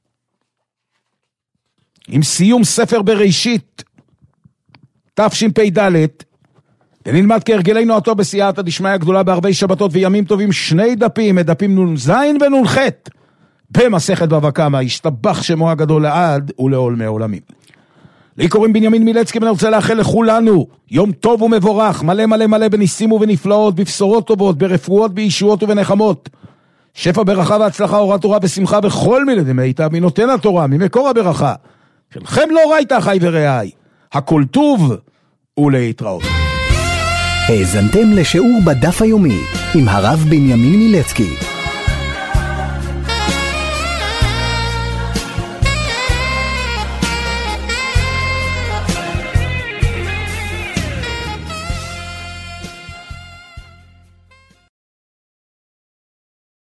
עם סיום ספר בראשית תשפ"ד, ונלמד כהרגלנו הטוב בסייעתא דשמיא הגדולה בערבי שבתות וימים טובים 2 דפים, דפים נ"ז ונ"ח במסכת בבא קמא, ישתבח שמו הגדול לעד ולעולמי עולמים. לי קוראים בנימין מילצקי, ואני רוצה לאחל לכולנו יום טוב ומבורך, מלא מלא מלא בניסים ובנפלאות, בבשורות טובות, ברפואות, בישועות ובנחמות, שפע ברכה והצלחה, אורת תורה ושמחה בכל מילי דמיטב, מנותן התורה, ממקור הברכה. שלכם לא ראית אחי ורעי, הכל טוב ולהתראות. האזנתם לשיעור בדף היומי עם הרב בנימין מילצקי.